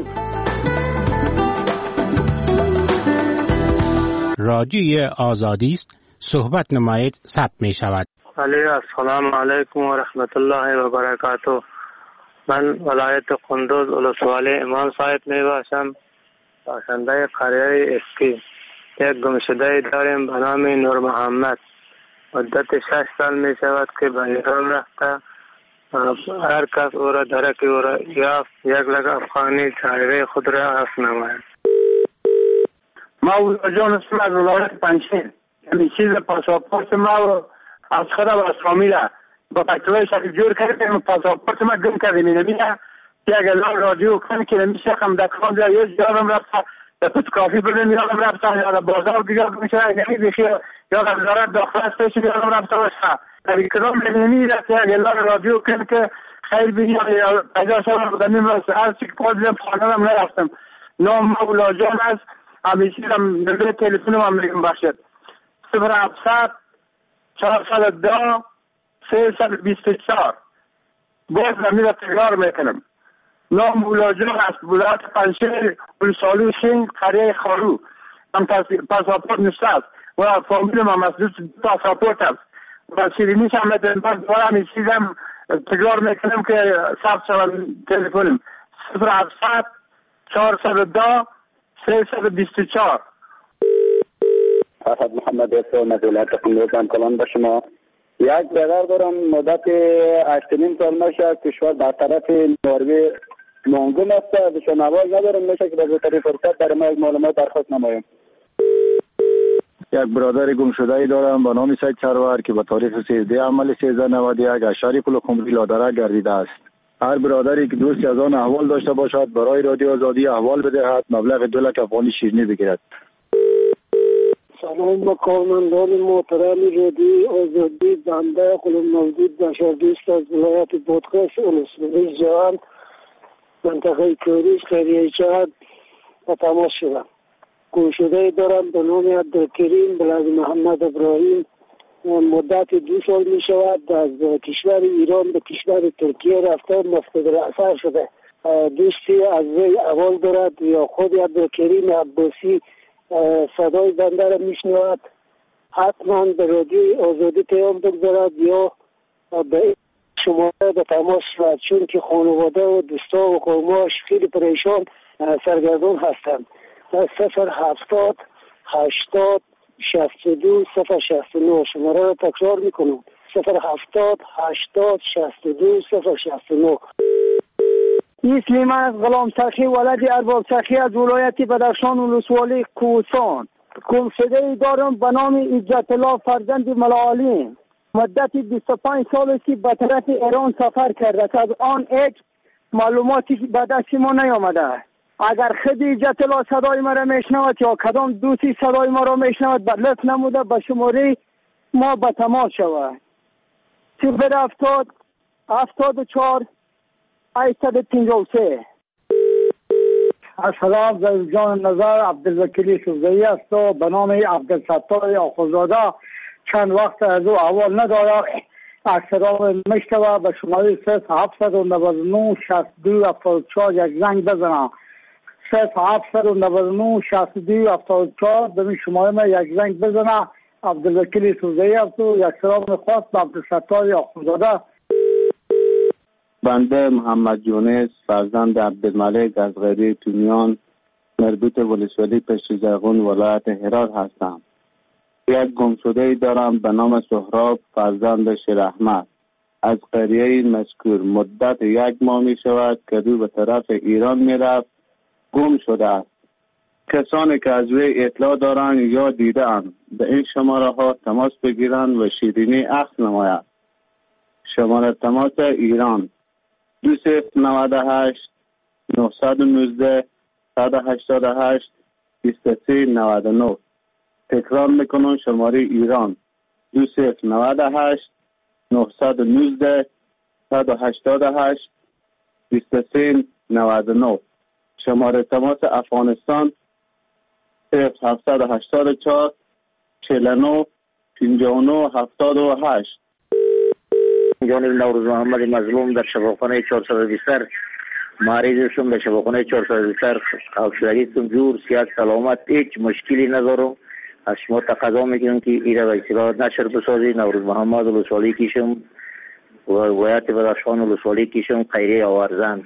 رادیو آزادی است، صحبت نمایید، ثبت می شود.
السلام علیکم و رحمت الله و برکاته. من ولایت قندوز ولسوالی امام صاحب می باشم، باشنده قریه اسکی. یک گمشده داریم به نام نور محمد. مدت 6 سال می شود که به ایران رفته. هر کس او را درک او را یافت 1 لک افغانی چاره خود را عفو نماید.
ما جان اسم از ولایت پنجشیر، یعنی چیز پاسپورت ما از خدا و از فامیله با پکتوی شکل جور کردیم. پاسپورت ما گم کردیم. نمیده یک اعلان رادیو کنی که نمیشه هم دکان جا یه جارم رفته به پوت کافی بردیم یادم رفته یا بازار دیگر میشه یعنی بخیر یا وزارت داخل استیشن یادم رفته باشه. در اکرام نمیده که یک اعلان رادیو کنی که خیر بینی یا پیدا شما بودنیم از چی که پادیم خانه هم نرفتم. نام مولا جان است. همیشه هم نمبر تلفن هم میگم باشد 0700 402 324. باز نمیده تکرار میکنم. نام مولا جان است. ولایت پنجشیر ولسوالی سنگ قریه خارو. هم پاسپورت نشته است و فامیل هم از پاسپورت است و شیرینیش هم میتونم باز دوباره همیشه هم تکرار میکنم که ثبت شود تلفنم 0700 402 324.
فرهاد محمد اسو مدولت قندوزم کلان به شما. یک برادر دارم مدت 8.5 سال میشه کشور در طرف نروژ مانگون است. ازشان آواز ندارم، میشه که به زودترین فرصت برای ما معلومات درخواست نمایم.
یک برادر گم شده ای دارم به نام سید سرور که به تاریخ 13 عمل 1391 اشاری کل خمری لادره گردیده است. هر برادری که دوستی از آن احوال داشته باشد برای رادیو آزادی احوال بدهد، مبلغ 2 لک افغانی شیرینی بگیرد.
سلام به کارمندان محترم رادیوی آزادی. بنده غلام مولود بشردوست از ولایت بادغیس ولسوالی جهان منطقه کوریش قریه چهد به تماس شدم. گمشده دارم به نام عبدالکریم بلد محمد ابراهیم. مدت 2 سال می شود از کشور ایران به کشور ترکیه رفته مفقود الاثر شده. دوستی از وی اول دارد یا خود عبدالکریم عباسی صدای بنده را میشنود، حتما به رادیوی آزادی پیام بگذارد یا به شماره به تماس شود، چون که خانواده و دوستا و قوماش خیلی پریشان سرگردان هستند. 070 80 62 069 شماره را تکرار میکنم 070 80 62 069.
اسم من از غلام سخی ولد ارباب سخی از ولایت بدخشان ولسوالی کوهستان. گمشده دارم به نام عزت الله فرزند ملاعلی. مدت 25 سال است که به طرف ایران سفر کرده. از آن هیچ معلوماتی به دست ما نیامده. اگر خود عزت الله صدای ما را میشنود یا کدام دوستی صدای ما را میشنود به لطف نموده به شماره ما به تماس شود. 070 74 853. السلام در جان نظر عبدالوکیلی سوزایی است و به نام عبدالستار آخوزاده. چند وقت از او اول ندارد اکثرا میشتوه به شماره 799 62 74 یک زنگ بزنم. 799 62 74 به این شماره ما یک زنگ بزنه. عبدالوکیلی سوزایی است و یک سلام خاص به عبدالستار آخوزاده.
بنده محمد یونس فرزند عبدالملک از غیری تونیان مربوط ولسوالی پشت زرغون ولایت هرات هستم. یک گمشده دارم به نام سهراب فرزند شیر احمد از قریه مذکور. مدت 1 ماه می شود که او به طرف ایران می رفت گم شده است. کسانی که از وی اطلاع دارند یا دیدند به این شماره ها تماس بگیرند و شیرینی اخذ نماید. شماره تماس ایران 2098 919 188 2399. تکرار میکنم شماره ایران 2098 919 188 2399. شماره تماس افغانستان 0784 49 59 78.
جانب نوروز محمد مظلوم در شفاخانه 420 مریض شدم. در شفاخانه 420 حوصله‌ام جور سیاست سلامت هیچ مشکلی ندارم. از شما تقاضا میکنم که ایره به اطلاعات نشر بسازید. نوروز محمد ولسوالی کیشم و ولایت بدخشان ولسوالی کیشم خیریه آورزند.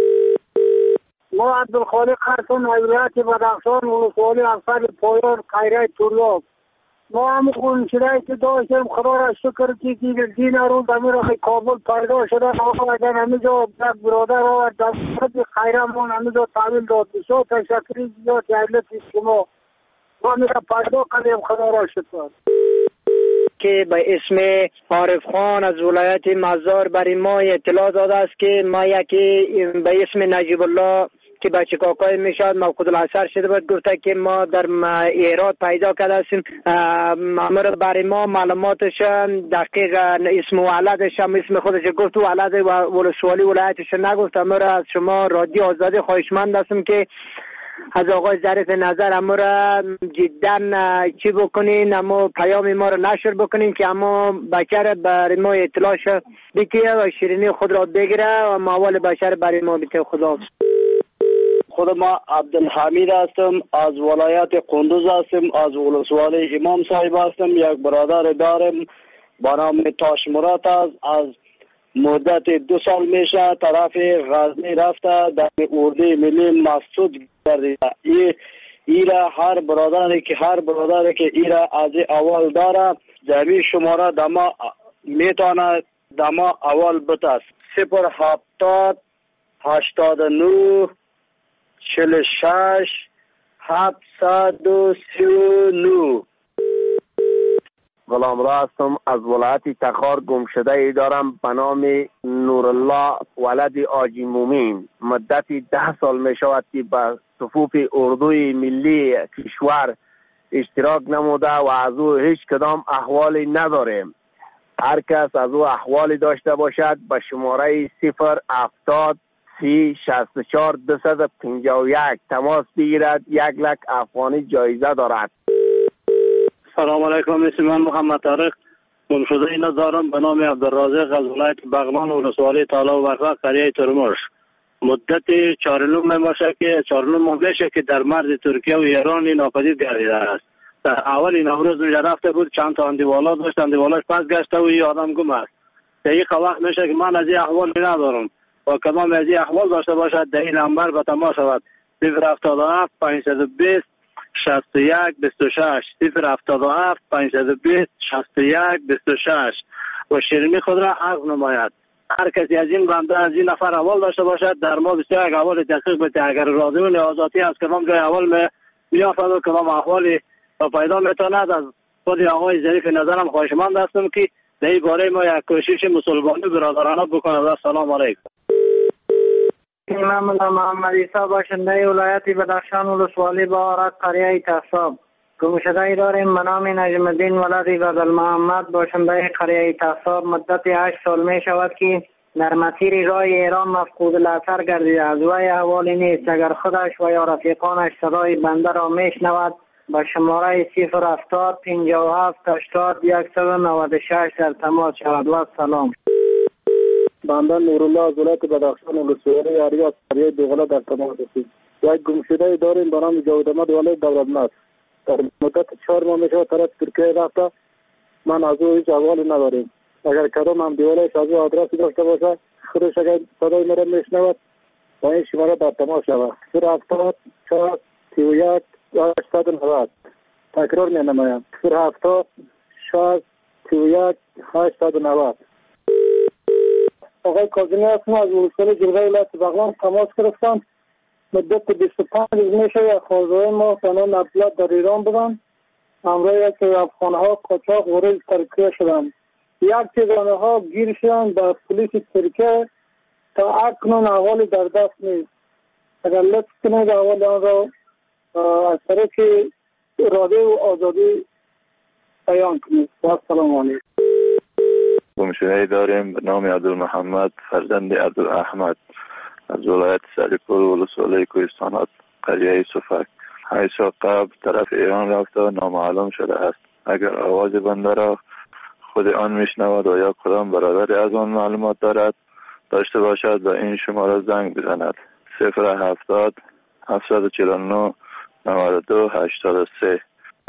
ما عبدالخالق هستم از ولایت بدخشان ولسوالی افسر پایان خیریه طلاب. ما هم گمشده که داشتیم خدا را شکر که دین روز امیر کابل پیدا شده. آقا همینجا برادر و دست خیرمون همینجا تعمیل داد. بسیار تشکری زیاد یعنی شما ما میرا پیدا کنیم خدا را شکر.
که به اسم عارف خان از ولایت مزار برای ما اطلاع داده است که ما یکی به اسم نجیب الله که بچه کاکای میشد مفقود الاثر شده بود. گفته که ما در ایراد پیدا کرده هستیم. امر برای ما معلوماتش دقیق اسم ولدش هم اسم خودش گفت و ولد ولسوالی ولایتش نگفت. امر از شما رادیو آزادی خواهشمند هستم که از آقای ظریف نظر امر جدا چی بکنین، اما پیام ما رو نشر بکنین که اما بچه برای ما اطلاعش بکیه و شیرینی خود را بگیره و موال بشر برای ما بکیه. خدا
خود ما عبدالحمید هستم از ولایت قندوز هستم. از ولسوالی امام صاحب هستم. یک برادر دارم با نام تاش مراد است. از مدت 2 سال میشه طرف غزنی رفته در اردوی ملی مسعود گردیده. ایره هر برادری که ایره از اول داره جمعی شماره دما میتونه دما اول بتاست 070 89 46 739.
غلام را هستم از ولایت تخار. گمشده ای دارم به نام نورالله ولد آجی مومین. مدتی 10 سال می شود که به صفوف اردوی ملی کشور اشتراک نموده و از او هیچ کدام احوالی نداریم. هر کس از او احوالی داشته باشد به شماره 070 3064 251 تماس بگیرد. 1,00,000 افغانی جایزه دارد.
سلام علیکم. من محمد طارق گمشده اینا دارم به نام عبدالرازق از ولایت بغلان و ولسوالی طالا و برفق قریه ترمش. مدت 4 ماه میشه که در مرز ترکیه و ایران ناپدید گردیده است. در اول نوروز اونجا رفته بود، چند تا اندیوالا داشت، اندیوالاش پس گشته و این آدم گم است. دقیقه وقت میشه که من از این احوال ندارم و کدام از این احوال داشته باشد در این نمبر به تماس شود 077 520 61 26 077 520 61 26 و شیرینی خود را عرض نماید. هر کسی از این بنده از این نفر احوال داشته باشد در ما بسیار احوال دقیق بده. اگر راضیون آزادی از کدام جای احوال میافد و کدام احوالی پیدا میتواند از خود آقای ظریف نظرم خواهشمند هستم که در این باره ما یک کوشش مسلمانی برادرانه بکنند. السلام علیکم.
من محمد عیسی باشنده ولایت بدخشان ولسوالی بهارت قریه تصاب. گمشده داریم به نام نجم الدین ولد بدل محمد باشنده قریه تصاب. مدت 8 سال می شود که در مسیر راه ایران مفقود الاثر گردیده. از وی احوالی نیست. اگر خودش و یا رفیقانش صدای بنده را میشنود با شماره 070 57 80 196 در تماس شود. و سلام.
بنده نورالله از ولایت بدخشان ولسوالی اریاس قریه دوغله در تماس هستیم. یک گمشده داریم به نام جاوید احمد ولایت دولتمند. در مدت 4 ماه میشه طرف ترکیه رفته. من از او هیچ احوالی نداریم. اگر کدام هم دیوالش از او آدرسی داشته باشه خودش اگر صدای مرا میشنود با این شماره در تماس شود 070 4 31 890. تکرار می نمایم 070 4 31 890. آقای کاظمی هستم از ولسوالی جلگه ولایت بغلان تماس گرفتم. مدت 25 روز میشه یک خانواده ما به نام عبدالله در ایران بودن. همراه یک افغانها قاچاق وارد ترکیه شدند. یک تعداد ها گیر شدند به پلیس ترکیه. تا اکنون احوالی در دست نیست. اگر لطف کنید احوال آن را از طریق رادیو آزادی بیان کنید. السلام علیکم.
گمشده داریم به نام عبدالمحمد فرزند عبدالاحمد از ولایت سریپور ولسوالی کوهستانات قریه صفک. 8 سال قبل طرف ایران رفته و نامعلوم شده است. اگر آواز بنده را خود آن میشنود و یا کدام برادری از آن معلومات داشته باشد و این شماره زنگ بزند 070 749 92 83.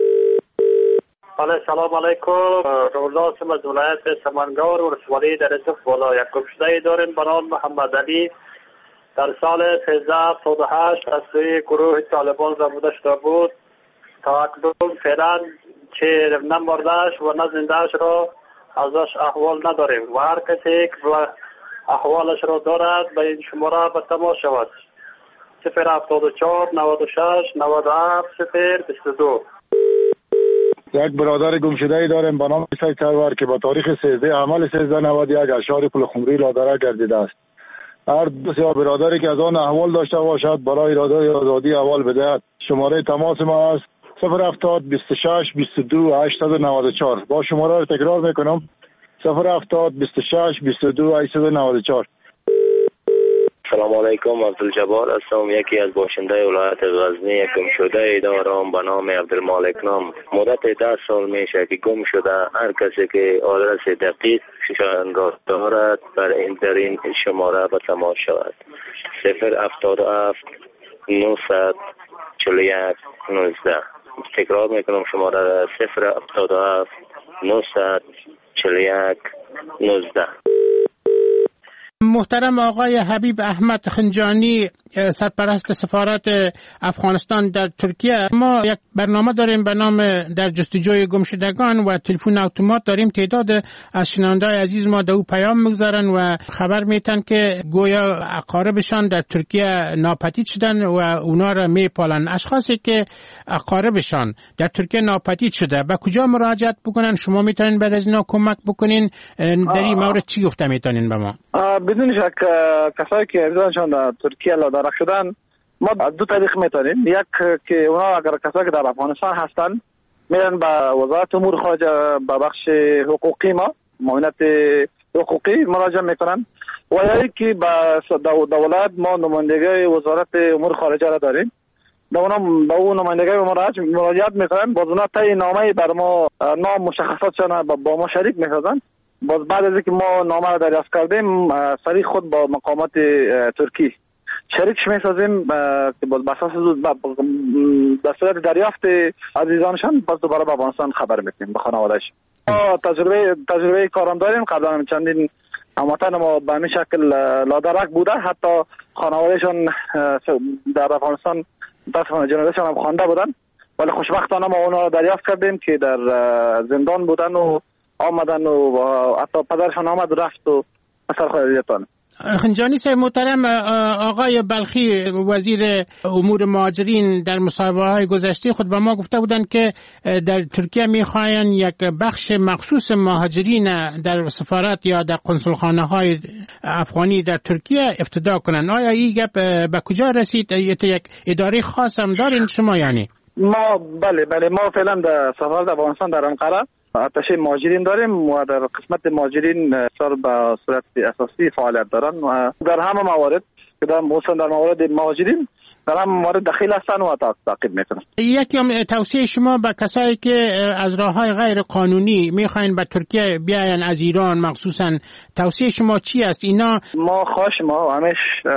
سلام علیکم. روزا هستم از ولایت سمنگار ولسوالی در صف بالا. یک گمشده داریم به نام محمد علی. در سال 1378 از سوی گروه طالبان زبوده شده بود. تا اکنون فعلا چه نمردهش و نه زندهش را ازش احوال نداریم و هر کسی که احوالش را دارد به این شماره به تماس شود 074 96 97 022.
یک برادر گمشده داریم به نام سید سرور که با تاریخ 13 عمل 1391 اشعار پول خمری لادره گردیده است. هر دو برادری که از آن احوال داشته باشد برای رادیوی آزادی احوال بدهد. شماره تماس ما است 070 26 22 894. با شماره را تکرار میکنم 070 26 22 894.
سلام علیکم. عبدالجبار هستم. یکی از باشنده ولایت غزنی. یک گمشده دارم به نام عبدالمالک نام. مدت 10 سال میشه که گم شده. هر کسی که آدرس دقیق را دارد در این شماره به تماس شود 077 941 19. تکرار میکنم شماره 077 941 19.
محترم آقای حبیب احمد خنجانی سرپرست سفارت افغانستان در ترکیه، ما یک برنامه داریم به نام در جستجوی گمشدگان و تلفن اتومات داریم. تعداد از شنونده‌های عزیز ما در او پیام میگذارن و خبر میتن که گویا اقاربشان در ترکیه ناپدید شدن و اونا را میپالن. اشخاصی که اقاربشان در ترکیه ناپدید شده به کجا مراجعت بکنن؟ شما میتونین بعد از اینا کمک بکنین؟ در این مورد چی گفته میتونین به ما؟
بدون شک کسایی که ارزانشان در ترکیه لادرک شدن
ما از دو طریق میتونیم. یک که اونا اگر کسایی که در افغانستان هستن میرن به وزارت امور خارجه به بخش حقوقی ما معاونت حقوقی مراجعه میکنن و یا که به دولت ما نمایندگی وزارت امور خارجه را داریم. به اون نمایندگی مراجعت میکنن، باز اونا طی نامه بر ما نام مشخصاتشان با ما شریک میسازن. باز بعد از اینکه ما نامه را دریافت کردیم سریع خود با مقامات ترکی شریکش میسازیم که باز بساس در صورت دریافت عزیزانشان باز دوباره به افغانستان خبر میکنیم به خانوادهش. تجربه کارم داریم. قبلا چندین هموطن ما به همین شکل لادرک بوده، حتی خانوادهشان در افغانستان متاسفانه جنازه‌شان هم خوانده بودن، ولی خوشبختانه ما اونا را دریافت کردیم که در زندان بودن و آمدن و حتی پدرشان آمد رفت و اثر خیلیتان.
خنجانی صاحب محترم، آقای بلخی وزیر امور مهاجرین در مصاحبه‌های گذشته خود به ما گفته بودند که در ترکیه می‌خواهند یک بخش مخصوص مهاجرین در سفارت یا در قنصلخانه‌های افغانی در ترکیه افتتاح کنند. آیا این گپ به کجا رسید؟ یک اداره خاص هم دارین شما یعنی؟
ما بله ما فعلا در سفارت افغانستان در انقره اتشه مهاجرین داریم و در قسمت مهاجرین سر به صورت اساسی فعالیت دارن و در همه موارد که در موارد مهاجرین در همه موارد دخیل هستن و تعقیب میکنن.
یکی توصیه شما به کسایی که از راههای غیر قانونی میخواین به ترکیه بیاین از ایران مخصوصا، توصیه شما چی است؟ اینا
ما خواهش ما همیش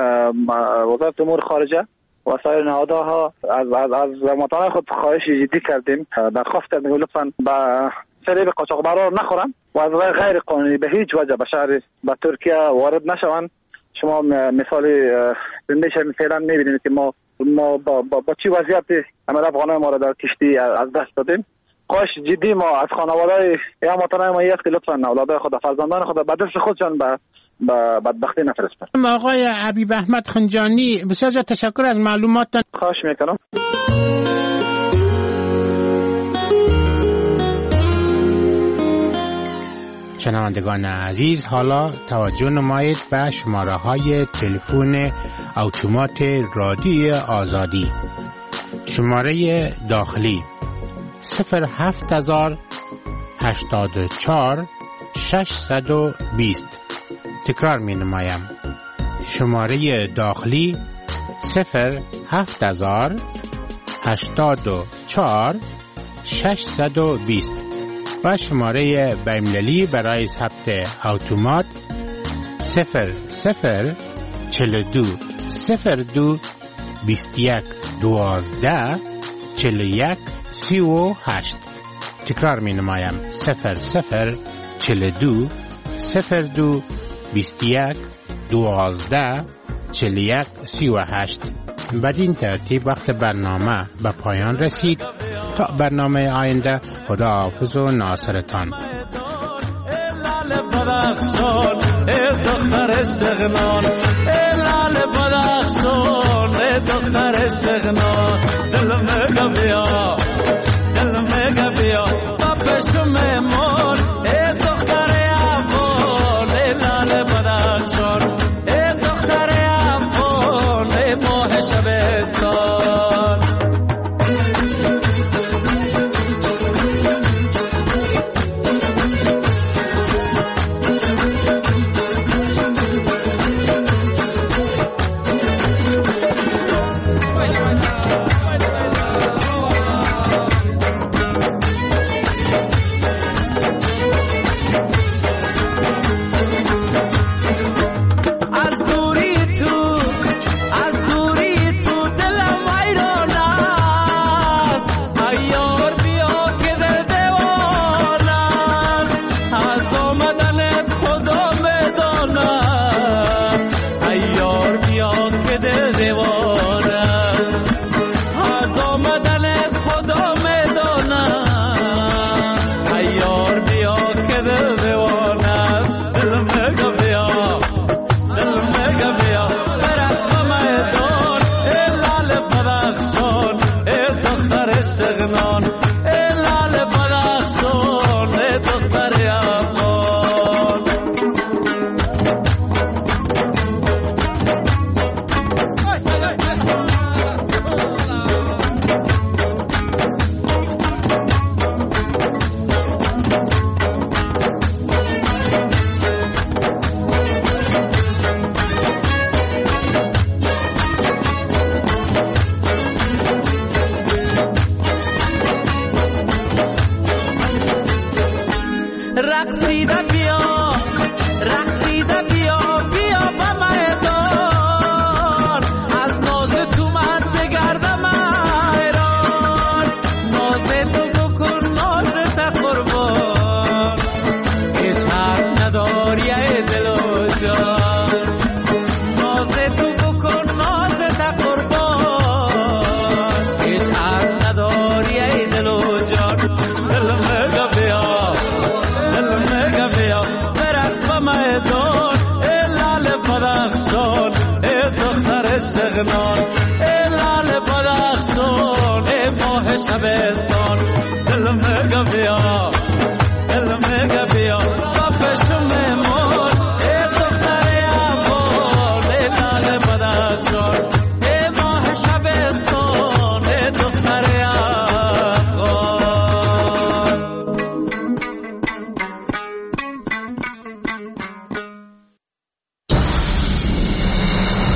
وزارت امور خارجه و سایر نهادها از مطالعه خود خواهش جدی کردیم، درخواست کردیم لطفاً به فریب قاچاقبران نخورن و از راه غیر قانونی به هیچ وجه به شهر به ترکیه وارد نشوند. شما مثال زندگیشان فعلا میبینید که ما با چی وضعیتی عمل افغانای ما را در کشتی از دست دادیم. خواهش جدی ما از خانواده یا مطالعه ما است که لطفاً اولادای خود فرزندان خود به دست خودشان به بدبختی نفرستن.
آقای حبیب احمد خنجانی بسیار تشکر از معلوماتتان.
خواهش میکنم.
شنوندگان عزیز، حالا توجه نمایید به شماره‌های تلفن اتومات رادیوی آزادی. شماره داخلی 07084 620. تکرار می نمایم. شماره داخلی 07084 620 و شماره بین‌المللی برای ثبت اتومات 0042 02 21 12 41 38. تکرار می نمایم 0042 02 21 12 41 38. بدین ترتیب وقت برنامه به پایان رسید. تا برنامه آینده، خدا حافظ و ناصرتان.
بدخشان دختر سغنان، لال بدخشان دختر سغنان، دل مگا بیا بپشم من دختر افغان، لال بدخشان دختر افغان، ماه شبستان. استغنان